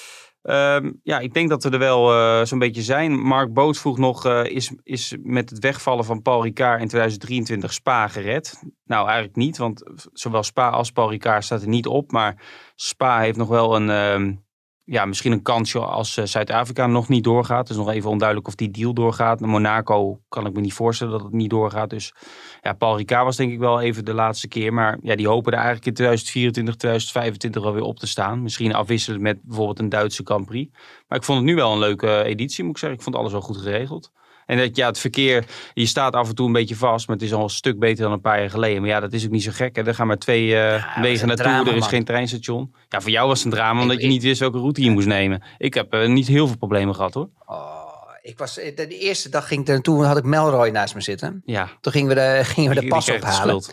Um, ja, ik denk dat we er wel uh, zo'n beetje zijn. Mark Boot vroeg nog, uh, is, is met het wegvallen van Paul Ricard in tweeduizend drieëntwintig Spa gered? Nou, eigenlijk niet, want zowel Spa als Paul Ricard staat er niet op. Maar Spa heeft nog wel een, um, ja, misschien een kansje als uh, Zuid-Afrika nog niet doorgaat. Het is nog even onduidelijk of die deal doorgaat. Monaco kan ik me niet voorstellen dat het niet doorgaat. Dus ja, Paul Ricard was denk ik wel even de laatste keer. Maar ja, die hopen er eigenlijk in tweeduizend vierentwintig, tweeduizend vijfentwintig wel weer op te staan. Misschien afwisselen met bijvoorbeeld een Duitse Grand Prix. Maar ik vond het nu wel een leuke editie, moet ik zeggen. Ik vond alles wel goed geregeld. En dat ja, het verkeer, je staat af en toe een beetje vast, maar het is al een stuk beter dan een paar jaar geleden. Maar ja, dat is ook niet zo gek. Hè? Er gaan maar twee uh, ja, wegen naartoe, drama, er is man. geen treinstation. Ja, voor jou was het een drama, omdat ik, je niet wist welke route je moest nemen. Ik heb uh, niet heel veel problemen gehad, hoor. Oh, ik was, de, de eerste dag ging ik er naartoe, had ik Melroy naast me zitten. Ja. Toen gingen we de, gingen we de die, pas die ophalen.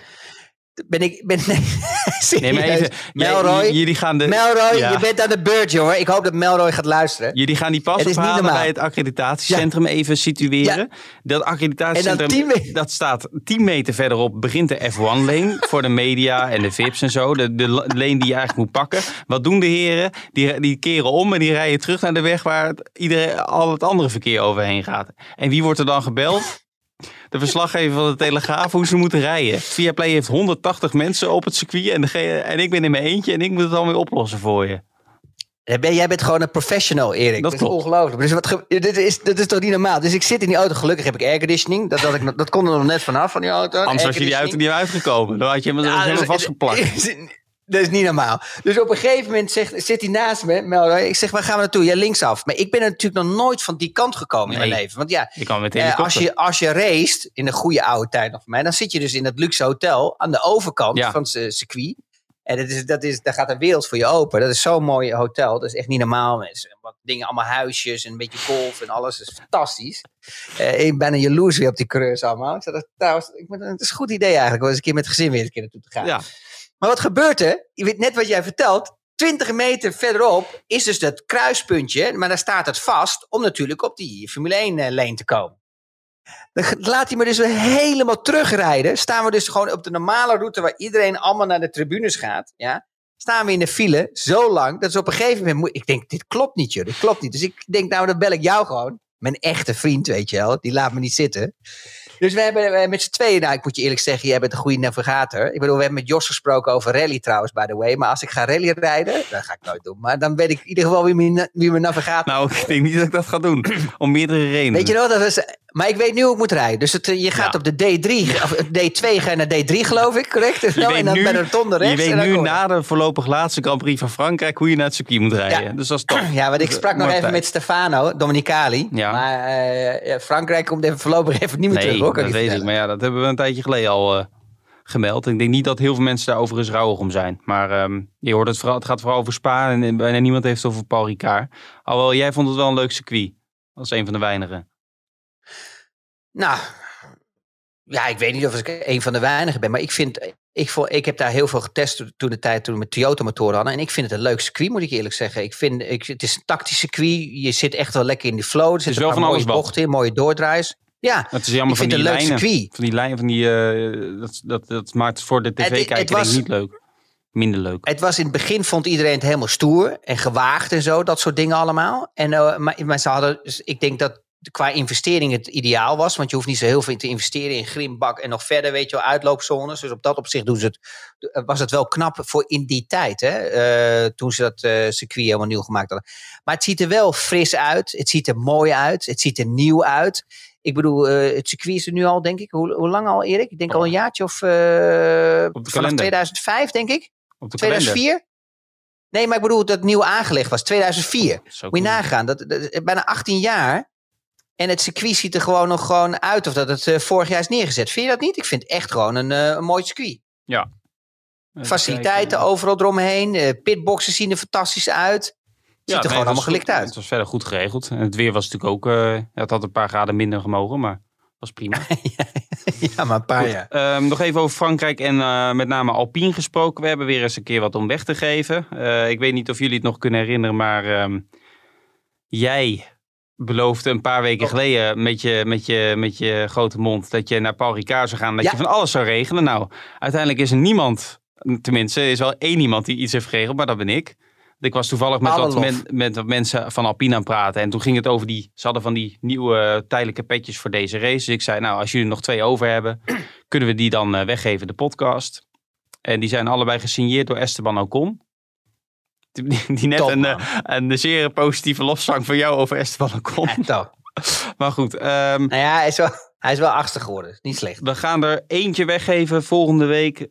Ben ik, ben, nee, nee, maar even, Melroy, jij, jullie gaan de, Melroy ja. je bent aan de beurt, jongen. Ik hoop dat Melroy gaat luisteren. Jullie gaan die pas ophalen bij het accreditatiecentrum ja. even situeren. Ja. Dat accreditatiecentrum, me- dat staat tien meter verderop, begint de F één lane voor de media en de V I P's en zo. De, de lane die je eigenlijk moet pakken. Wat doen de heren? Die, die keren om en die rijden terug naar de weg waar het, iedereen, al het andere verkeer overheen gaat. En wie wordt er dan gebeld? De verslaggever van de Telegraaf, hoe ze moeten rijden. Viaplay heeft honderdtachtig mensen op het circuit en, de, en ik ben in mijn eentje en ik moet het dan weer oplossen voor je. Jij bent gewoon een professional, Erik. Dat, dat is ongelooflijk. Dus wat ge- dit, is, dit is toch niet normaal? Dus ik zit in die auto. Gelukkig heb ik airconditioning. Dat, dat, ik, dat kon er nog net vanaf van die auto. Anders was je die auto niet uitgekomen. Dan had je hem ja, helemaal vastgeplakt. Dat is niet normaal. Dus op een gegeven moment zegt, zit hij naast me, Melroy. Ik zeg, waar gaan we naartoe? Ja, linksaf. Maar ik ben er natuurlijk nog nooit van die kant gekomen nee, in mijn leven. Want ja, je kan met uh, als, je, als je race, in de goede oude tijd nog voor mij, dan zit je dus in dat luxe hotel aan de overkant ja. van het circuit. En dat is, dat is, daar gaat een wereld voor je open. Dat is zo'n mooi hotel. Dat is echt niet normaal. Wat dingen, allemaal huisjes en een beetje golf en alles. Dat is fantastisch. Uh, ik ben een jaloers weer op die coureurs allemaal. Ik zei, dat, trouwens, het is een goed idee eigenlijk. Om eens een keer met het gezin weer een keer naartoe te gaan. Ja. Maar wat gebeurt er? Je weet net wat jij vertelt. twintig meter verderop is dus dat kruispuntje. Maar daar staat het vast om natuurlijk op die Formule één lane te komen. Dan laat hij me dus weer helemaal terugrijden. Staan we dus gewoon op de normale route waar iedereen allemaal naar de tribunes gaat. Ja? Staan we in de file zo lang. Dat is op een gegeven moment... Moet, ik denk, dit klopt niet, joh. Dit klopt niet. Dus ik denk, nou, dan bel ik jou gewoon. Mijn echte vriend, weet je wel. Die laat me niet zitten. Dus we hebben met z'n tweeën, nou ik moet je eerlijk zeggen, jij bent een goede navigator. Ik bedoel, we hebben met Jos gesproken over rally trouwens, by the way. Maar als ik ga rally rijden, dat ga ik nooit doen. Maar dan weet ik in ieder geval wie mijn, wie mijn navigator Nou, ik denk niet dat ik dat ga doen. Om meerdere redenen. Weet je wel, dat is, maar ik weet nu hoe ik moet rijden. Dus het, je gaat ja. op de D drie, of D twee ga je naar D drie geloof ik, correct? Je nou, en dan nu, bij de rotonde rechts. Je weet nu na de voorlopig laatste Grand Prix van Frankrijk hoe je naar het circuit moet rijden. Ja. Dus dat is top. Ja, want ik sprak nog even tijd. met Stefano Domenicali. Ja. Maar uh, Frankrijk komt even voorlopig even niet meer nee, terug. Hoor, dat weet vertellen. ik. Maar ja, dat hebben we een tijdje geleden al uh, gemeld. Ik denk niet dat heel veel mensen daar overigens rouwig om zijn. Maar um, je hoort het, vooral, het gaat vooral over Spa en bijna niemand heeft het over Paul Ricard. Alhoewel, jij vond het wel een leuk circuit. Als een van de weinigen. Nou, ja, ik weet niet of ik een van de weinigen ben. Maar ik vind, Ik, vond, ik heb daar heel veel getest toen de tijd toen we met Toyota motoren hadden. En ik vind het een leuk circuit, moet ik eerlijk zeggen. Ik vind, ik, het is een tactisch circuit. Je zit echt wel lekker in die flow. Er zitten wel van mooie alles wat. bochten in, mooie doordraais. Ja, Het is jammer ik vind van die het een leuk lijnen. circuit. Van die lijnen, van die, uh, dat, dat, dat maakt het voor de Het- het tv-kijker was- denk ik niet leuk. Minder leuk. Het was in het begin, vond iedereen het helemaal stoer en gewaagd en zo. Dat soort dingen allemaal. En, uh, maar, maar ze hadden, dus ik denk dat qua investering het ideaal was. Want je hoeft niet zo heel veel te investeren in Grimbak en nog verder, weet je wel, uitloopzones. Dus op dat opzicht doen ze het, was het wel knap voor in die tijd. Hè? Uh, toen ze dat uh, circuit helemaal nieuw gemaakt hadden. Maar het ziet er wel fris uit. Het ziet er mooi uit. Het ziet er nieuw uit. Ik bedoel, uh, het circuit is er nu al, denk ik. Hoe, hoe lang al, Erik? Ik denk al een jaartje of uh, vanaf kalender. tweeduizend vijf, denk ik. Op de tweeduizend vier? Nee, maar ik bedoel dat het nieuw aangelegd was. tweeduizend vier. kalender. Zo Moet je cool. nagaan. Dat, dat, bijna achttien jaar. En het circuit ziet er gewoon nog gewoon uit. Of dat het uh, vorig jaar is neergezet. Vind je dat niet? Ik vind het echt gewoon een, uh, een mooi circuit. Ja. Even Faciliteiten kijken. overal eromheen. Uh, pitboxen zien er fantastisch uit. Het Ja, ziet er nee, gewoon het allemaal was gelikt goed. uit. Het was verder goed geregeld. En het weer was natuurlijk ook... Uh, het had een paar graden minder gemogen, maar was prima. Ja, maar een paar Goed, jaar. ehm, nog even over Frankrijk en uh, met name Alpine gesproken. We hebben weer eens een keer wat om weg te geven. Uh, ik weet niet of jullie het nog kunnen herinneren, maar um, jij beloofde een paar weken Oh. geleden met je, met, je, met je grote mond dat je naar Paul Ricard zou gaan. Dat Ja. je van alles zou regelen. Nou, uiteindelijk is er niemand, tenminste, er is wel één iemand die iets heeft geregeld, maar dat ben ik. Ik was toevallig met Alle wat, lof. men, met wat mensen van Alpine aan het praten. En toen ging het over die... Ze hadden van die nieuwe tijdelijke petjes voor deze race. Dus ik zei, nou, als jullie er nog twee over hebben, kunnen we die dan uh, weggeven, de podcast. En die zijn allebei gesigneerd door Esteban Ocon. Die, die net Top, een, man. uh, een zeer positieve lofzang van jou over Esteban Ocon. Ja, toch. Maar goed, um, Nou ja, hij is wel, hij is wel achtste geworden. Niet slecht. we gaan er eentje weggeven volgende week. Uh,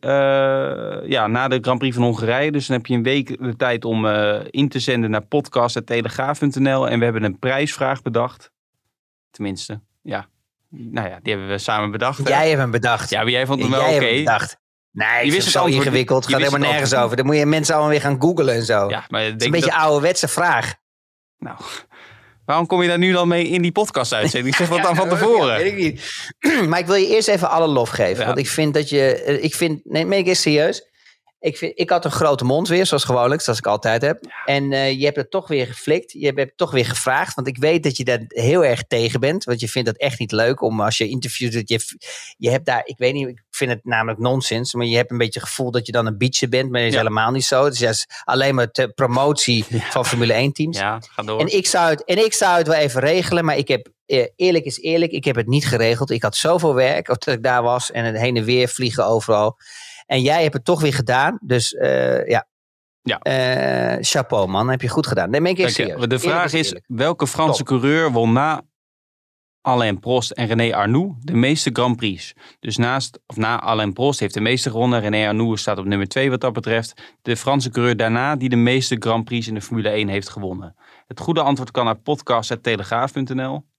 ja, na de Grand Prix van Hongarije. Dus dan heb je een week de tijd om uh, in te zenden naar podcast punt telegraaf punt n l. En we hebben een prijsvraag bedacht. Tenminste, ja. Nou ja, die hebben we samen bedacht. hè? Jij hebt hem bedacht. Ja, maar jij vond hem wel Jij oké. hebt hem bedacht. Nee, ik vind wist het het zo antwoord- ingewikkeld. Het je gaat wist helemaal het nergens antwoord. over. Dan moet je mensen allemaal weer gaan googlen en zo. Ja, maar ik Het is een denk beetje dat... een ouderwetse vraag. Nou, waarom kom je daar nu dan mee in die podcast uitzending? Zeg dat dan van Ja, tevoren. weet ik niet. Maar ik wil je eerst even alle lof geven. Ja. Want ik vind dat je... Ik vind... Nee, meen ik eens serieus. Ik, vind, ik had een grote mond weer, zoals gewoonlijk. Zoals ik altijd heb. En uh, je hebt het toch weer geflikt. Je hebt het toch weer gevraagd. Want ik weet dat je daar heel erg tegen bent. Want je vindt het echt niet leuk om als je interviewt... Dat je, je hebt daar... Ik weet niet... Ik vind het namelijk nonsens. Maar je hebt een beetje het gevoel dat je dan een bietje bent. Maar dat is Ja. helemaal niet zo. Het is juist alleen maar ter promotie van Formule één teams. Ja, ga door. En ik, zou het, en ik zou het wel even regelen, maar ik heb, eh, eerlijk is eerlijk, ik heb het niet geregeld. Ik had zoveel werk, dat ik daar was en het heen en weer vliegen overal. En jij hebt het toch weer gedaan, dus uh, ja. Ja. Uh, chapeau man, heb je goed gedaan. Nee, meen ik echt Kijk, serieus. de vraag Eerlijk is, eerlijk. welke Franse Top. coureur won na Alain Prost en René Arnoux de meeste Grand Prix? Dus naast, of na Alain Prost heeft de meeste gewonnen. René Arnoux staat op nummer twee wat dat betreft. De Franse coureur daarna die de meeste Grand Prix in de Formule één heeft gewonnen. Het goede antwoord kan naar podcast punt telegraaf punt n l.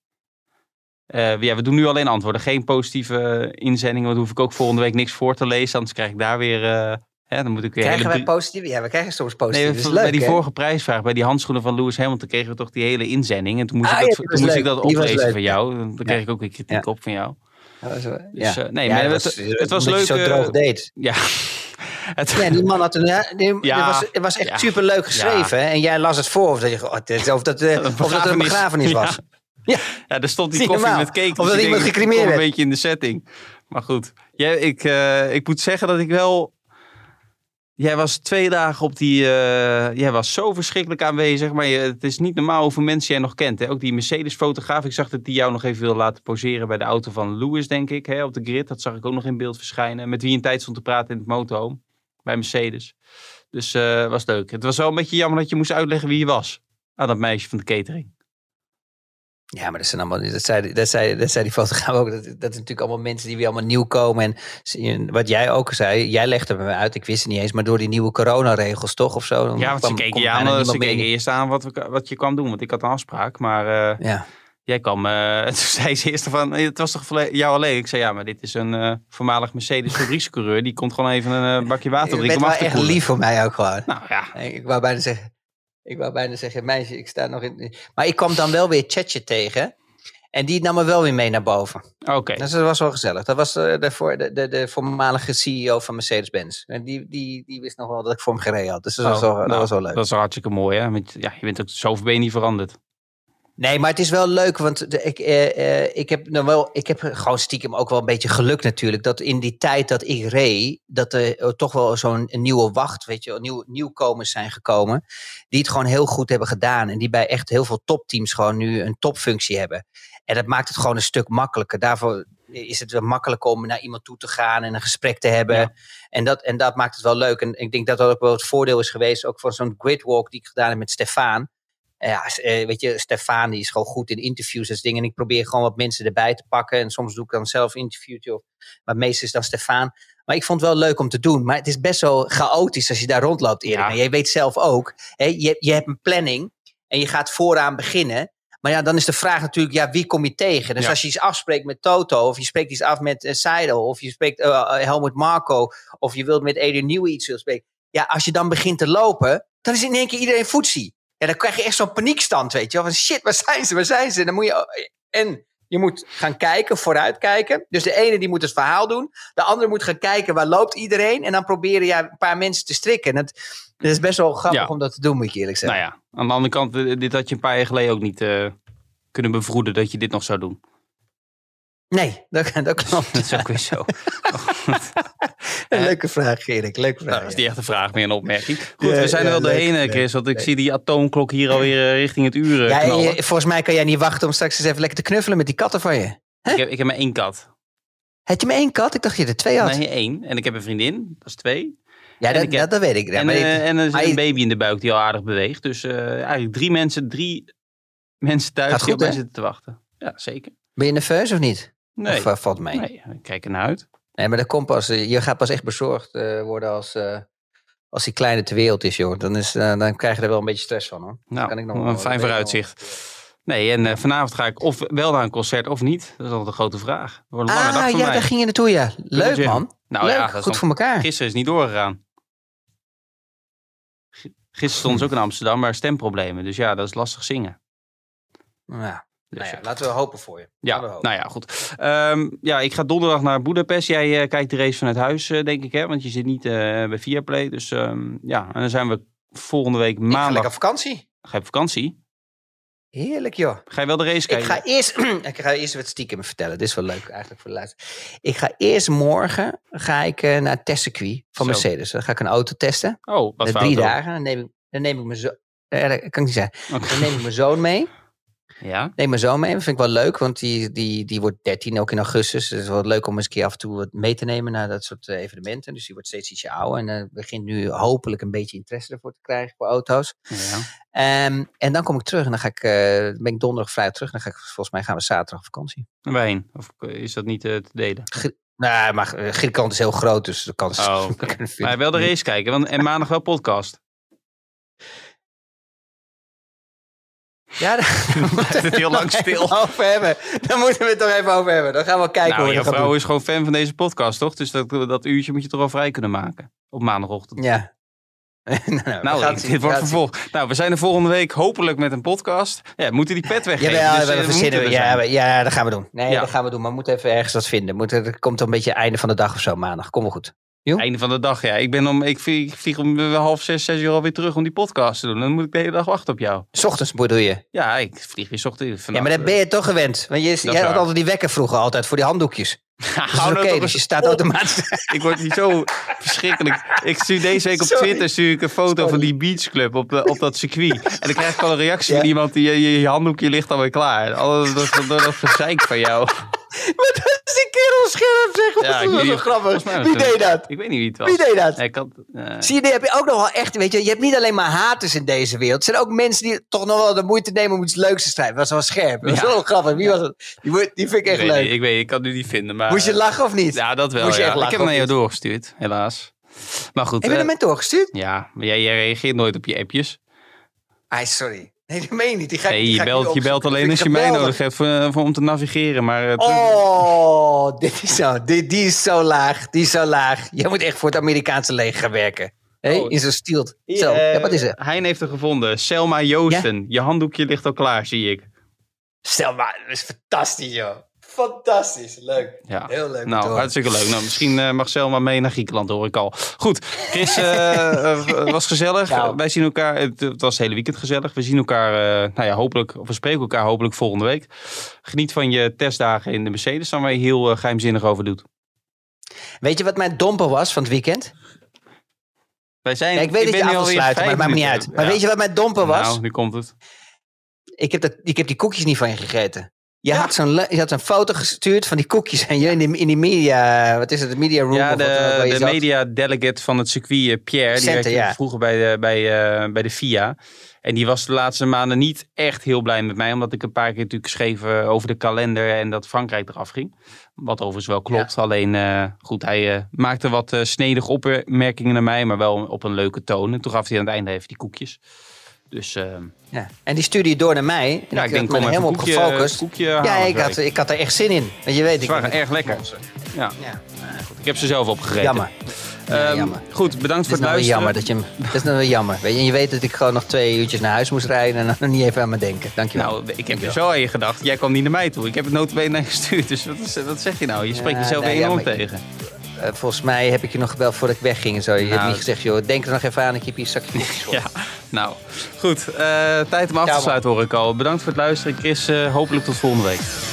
Uh, ja, we doen nu alleen antwoorden. Geen positieve inzendingen. Want dan hoef ik ook volgende week niks voor te lezen. Anders krijg ik daar weer... Uh, hè, dan moet ik weer Krijgen hele wij positief? Ja, we krijgen soms positief. Nee, dat is bij leuk, die hè? vorige prijsvraag, bij die handschoenen van Lewis Hamilton, kregen we toch die hele inzending. En toen moest Ah, ik ja, dat, die toen was moest ik leuk. dat Die was oplezen leuk, van ja. jou. Dan kreeg Ja. ik ook weer kritiek Ja. op van jou. Dat was, wel- Dus, ja. uh, nee, ja, maar dat het, was, het was omdat leuk. je zo droog uh, deed. Ja. Het, Ja, die man had een... Ja, die, Ja. Het, was, het was echt Ja. superleuk geschreven. hè? En jij las het voor of dat, je, oh, het is- of dat, uh, of dat er een begrafenis was. Ja. Ja, er stond die Niet koffie normaal. met cake. Of dus dat ik iemand denk, ik gecremeerd kom een werd. beetje in de setting. Maar goed. Jij, ik, uh, ik moet zeggen dat ik wel... Jij was twee dagen op die... Uh, jij was zo verschrikkelijk aanwezig. Maar je, het is niet normaal hoeveel mensen jij nog kent. Hè? Ook die Mercedes-fotograaf. Ik zag dat die jou nog even wilde laten poseren bij de auto van Lewis, denk ik. Hè? Op de grid. Dat zag ik ook nog in beeld verschijnen. Met wie een tijd stond te praten in het motorhome. Bij Mercedes. Dus uh, was leuk. Het was wel een beetje jammer dat je moest uitleggen wie je was. Aan dat meisje van de catering. Ja, maar dat zijn allemaal, dat zei, dat zei, dat zei die fotograaf ook. Dat, dat zijn natuurlijk allemaal mensen die weer allemaal nieuw komen. En ze- wat jij ook zei, jij legde me uit, ik wist het niet eens, maar door die nieuwe coronaregels toch of zo? dan Ja, want ze kwam- keken, kon je bijna aan, ze niemand meer keken in. eerst aan wat, we, wat je kwam doen. Want ik had een afspraak. Maar uh, Ja. jij kwam... Uh, toen zei ze eerst van, het was toch volle- jou alleen? Ik zei, ja, maar dit is een uh, voormalig Mercedes fabriekscoureur. Die komt gewoon even een uh, bakje water Je drinken bent om wel af te echt koelen. lief voor mij ook gewoon. Nou ja, Ik wou bijna zeggen, ik wou bijna zeggen, meisje, ik sta nog in. Maar ik kwam dan wel weer Tjetje tegen. En die nam me wel weer mee naar boven. Oké. Okay. Dus dat was wel gezellig. Dat was uh, de, voor, de, de, de voormalige C E O van Mercedes-Benz. En die, die, die wist nog wel dat ik voor hem gereden had. Dus dat, oh, was, wel, nou, dat was wel leuk. Dat is hartstikke mooi, hè? Want ja, je bent ook zoveel ben je niet veranderd. Nee, maar het is wel leuk, want de, ik, uh, uh, ik, heb nou wel, ik heb gewoon stiekem ook wel een beetje geluk natuurlijk. Dat in die tijd dat ik reed, dat er uh, toch wel zo'n nieuwe wacht, weet je, nieuw, nieuwkomers zijn gekomen. Die het gewoon heel goed hebben gedaan. En die bij echt heel veel topteams gewoon nu een topfunctie hebben. En dat maakt het gewoon een stuk makkelijker. Daarvoor is het wel makkelijker om naar iemand toe te gaan en een gesprek te hebben. Ja. En, dat, en dat maakt het wel leuk. En ik denk dat dat ook wel het voordeel is geweest, ook van zo'n gridwalk die ik gedaan heb met Stefan. Ja, weet je, Stefan die is gewoon goed in interviews en dingen. En ik probeer gewoon wat mensen erbij te pakken. En soms doe ik dan zelf een interviewtje. Maar meestal is dan Stefan. Maar ik vond het wel leuk om te doen. Maar het is best wel chaotisch als je daar rondloopt, Erik. Ja. En jij weet zelf ook. Hè, je, je hebt een planning. En je gaat vooraan beginnen. Maar ja, dan is de vraag natuurlijk, ja, wie kom je tegen? Dus ja. als je iets afspreekt met Toto. Of je spreekt iets af met uh, Seidel. Of je spreekt uh, Helmut Marko. Of je wilt met Adrian Newey iets spreken. Ja, als je dan begint te lopen. Dan is in één keer iedereen footsie. Ja, dan krijg je echt zo'n paniekstand, weet je wel. Van shit, waar zijn ze, waar zijn ze? En dan moet je, en je moet gaan kijken, vooruit kijken. Dus de ene die moet het verhaal doen. De andere moet gaan kijken, waar loopt iedereen? En dan proberen ja, een paar mensen te strikken. En het, het is best wel grappig ja. om dat te doen, moet ik eerlijk zeggen. Nou ja, aan de andere kant, dit had je een paar jaar geleden ook niet uh, kunnen bevroeden dat je dit nog zou doen. Nee, dat, dat klopt. Dat is ook weer zo. Een leuke vraag, Erik. Leuke vraag. Nou, dat is niet echt een vraag, meer een opmerking. Goed, ja, we zijn er wel ja, doorheen, leuk, Chris. Want ik leuk. zie die atoomklok hier alweer richting het uur ja, knallen. Je, volgens mij kan jij niet wachten om straks eens even lekker te knuffelen met die katten van je. Ik heb, ik heb maar één kat. Had je maar één kat? Ik dacht je er twee had. Nee, één. En ik heb een vriendin. Dat is twee. Ja, dat, heb, dat, dat weet ik. Ja, en, maar uh, ik, en er is maar een je, baby in de buik die al aardig beweegt. Dus uh, eigenlijk drie mensen, drie mensen thuis goed, die op mij hè? zitten te wachten. Ja, zeker. Ben je nerveus of niet? Nee. Of uh, valt mee? Nee, ik kijk er naar uit. Nee, maar dat komt pas, je gaat pas echt bezorgd uh, worden als, uh, als die kleine ter wereld is, joh. Dan, is, uh, dan krijg je er wel een beetje stress van, hoor. Nou, kan ik nog een wel, fijn vooruitzicht. Nee, en uh, vanavond ga ik of wel naar een concert of niet. Dat is altijd een grote vraag. Dat wordt een lange ah, dag voor ja, mij. daar ging je naartoe, ja. Leuk, man. Nou, Leuk, ja, dat goed voor elkaar. Gisteren is niet doorgegaan. Gisteren stond ze ook in Amsterdam, maar stemproblemen. Dus ja, dat is lastig zingen. Ja. Dus nou ja, ja, laten we hopen voor je. Ja, nou ja, goed. Um, ja, ik ga donderdag naar Budapest. Jij uh, kijkt de race vanuit huis, uh, denk ik, hè? Want je zit niet uh, bij Viaplay. Dus um, ja, en dan zijn we volgende week maandag. Ik ga lekker op vakantie. Ga je op vakantie? Heerlijk, joh. Ga je wel de race kijken? Ik ga eerst, ik ga eerst wat stiekem vertellen. Dit is wel leuk eigenlijk voor de luisteraar. Ik ga eerst morgen ga ik, uh, naar het testcircuit van Zo. Mercedes. Dan ga ik een auto testen. Oh, wat voor drie dagen. Dan neem ik, dan neem ik mijn zoon. Uh, dat kan ik niet zeggen. Okay. Dan neem ik mijn zoon mee. Ja. Neem mijn zoon mee. Dat vind ik wel leuk, want die, die, die wordt dertien, ook in augustus. Dus het is wel leuk om eens een keer af en toe wat mee te nemen naar dat soort uh, evenementen. Dus die wordt steeds ietsje ouder. En uh, begint nu hopelijk een beetje interesse ervoor te krijgen voor auto's. Ja. Um, en dan kom ik terug en dan ga ik, uh, ben ik donderdag vrij terug. Dan ga ik, volgens mij gaan we zaterdag op vakantie. En waarheen? Of is dat niet uh, te delen? G- nou, maar uh, Griekenland is heel groot, dus de kans oh, is... Okay. Maar wel de race kijken, want en maandag wel podcast. Ja, daar moeten we het heel lang stil over hebben. Dan moeten we het toch even over hebben. Dan gaan we kijken nou, hoe je je vrouw is gewoon fan van deze podcast, toch? Dus dat, dat uurtje moet je toch wel vrij kunnen maken. Op maandagochtend. Ja. nou, nou, nou ik, dit wordt vervolgd. Nou, we zijn er volgende week hopelijk met een podcast. Ja, moeten die pet weggeven. Ja, dus, we uh, verzinnen. Ja, ja, dat gaan we doen. Nee, ja. dat gaan we doen. Maar we moeten even ergens wat vinden. Moet, er komt een beetje einde van de dag of zo, maandag. Kom wel goed. Jo? Einde van de dag, ja. Ik, ben om, ik, vlieg, ik vlieg om half zes, zes uur alweer terug om die podcast te doen. Dan moet ik de hele dag wachten op jou. 's Ochtends bedoel je? Ja, ik vlieg weer 's ochtends. Ja, maar dat ben je toch gewend. Want je, jij had altijd die wekker vroeger altijd voor die handdoekjes. Ja, dus oké, okay, dus je staat automatisch. Ik word niet zo verschrikkelijk. Ik stuur deze week op Sorry. Twitter stuur ik een foto Sorry. van die beachclub op, de, op dat circuit. En dan krijg ik al een reactie ja. van iemand die je, je, je handdoekje ligt alweer klaar. Al dat, dat, dat, dat gezeik van jou. Wat is die kerel scherp, zeg. Ja, dat is zo grappig. Wie deed dat? Ik weet niet wie het was. Wie deed dat? Ja, ik had, uh... Zie je, die heb je ook nog wel echt, weet je, je hebt niet alleen maar haters in deze wereld. Er zijn ook mensen die toch nog wel de moeite nemen om iets leuks te schrijven. Dat was wel scherp. Dat was ja. wel grappig. Wie was het? Die, die vind ik echt ik leuk. Niet, ik weet, ik kan nu niet vinden. Maar, moest je lachen of niet? Ja, dat wel. Moest je ja. echt lachen, ik heb hem naar jou doorgestuurd, helaas. Maar goed. Heb je hem uh, doorgestuurd? Ja, maar jij, jij reageert nooit op je appjes. Ay, sorry. Nee, dat meen je niet. Die ga, nee, die je, ga belt, je belt alleen als je mij nodig hebt voor, voor om te navigeren. Maar, uh, oh, dit is zo. Die, die is zo laag. Die is zo laag. Jij moet echt voor het Amerikaanse leger gaan werken. Hey, oh. In zo'n stielt. Zo, uh, ja, wat is het? Hein heeft er gevonden. Selma Joosten. Ja? Je handdoekje ligt al klaar, zie ik. Stel maar, dat is fantastisch, joh. Fantastisch, leuk. Ja. Heel leuk. Nou, hartstikke leuk. Nou, misschien uh, mag Selma mee naar Griekenland, hoor ik al. Goed, Chris, uh, uh, was gezellig. Nou. Wij zien elkaar, het, het was het hele weekend gezellig. We zien elkaar, uh, nou ja, hopelijk, of we spreken elkaar hopelijk volgende week. Geniet van je testdagen in de Mercedes, waar je heel uh, geheimzinnig over doet. Weet je wat mijn domper was van het weekend? Wij zijn, Ja, ik weet ik dat je af wil sluiten, maar het maakt me niet uit. Maar ja. Weet je wat mijn domper was? Nou, nu komt het. Ik heb, dat, ik heb die koekjes niet van je gegeten. Je, ja. had zo'n, je had een foto gestuurd van die koekjes en je in die, in die media, wat is het, de media room? Ja, of de, wat, de media delegate van het circuit, Pierre, die Center, werkte ja. vroeger bij de, bij, uh, bij de F I A. En die was de laatste maanden niet echt heel blij met mij, omdat ik een paar keer natuurlijk schreef uh, over de kalender en dat Frankrijk eraf ging. Wat overigens wel klopt, ja. alleen uh, goed, hij uh, maakte wat uh, snedige opmerkingen naar mij, maar wel op een leuke toon. En toen gaf hij aan het einde even die koekjes. Dus, uh, ja. En die stuurde je door naar mij. En ja, ik denk, kom helemaal op koekje, gefocust. Koekje ja, halen, ik had, ik had er echt zin in. Want je weet, Ze waren ik, erg lekker. Ja. Ja. Nou, goed, ik heb ze zelf opgegeten. Jammer. Ja, um, jammer. Goed, bedankt voor het, het luisteren. Jammer dat je hem, dat is nou wel jammer. Weet je, en je weet dat ik gewoon nog twee uurtjes naar huis moest rijden en dan nog niet even aan me denken. Dankjewel. Nou, ik heb er zo aan je gedacht. Jij kwam niet naar mij toe. Ik heb het nota bene naar je gestuurd. Dus wat, is, wat zeg je nou? Je spreekt ja, jezelf nee, enorm ja, tegen. Uh, volgens mij heb ik je nog gebeld voordat ik wegging en zo. Je nou, hebt niet gezegd, joh, denk er nog even aan. Ik heb hier een zakje koekjes voor. Ja, nou, goed. Uh, tijd om af te sluiten, hoor ik al. Bedankt voor het luisteren. Chris, uh, hopelijk tot volgende week.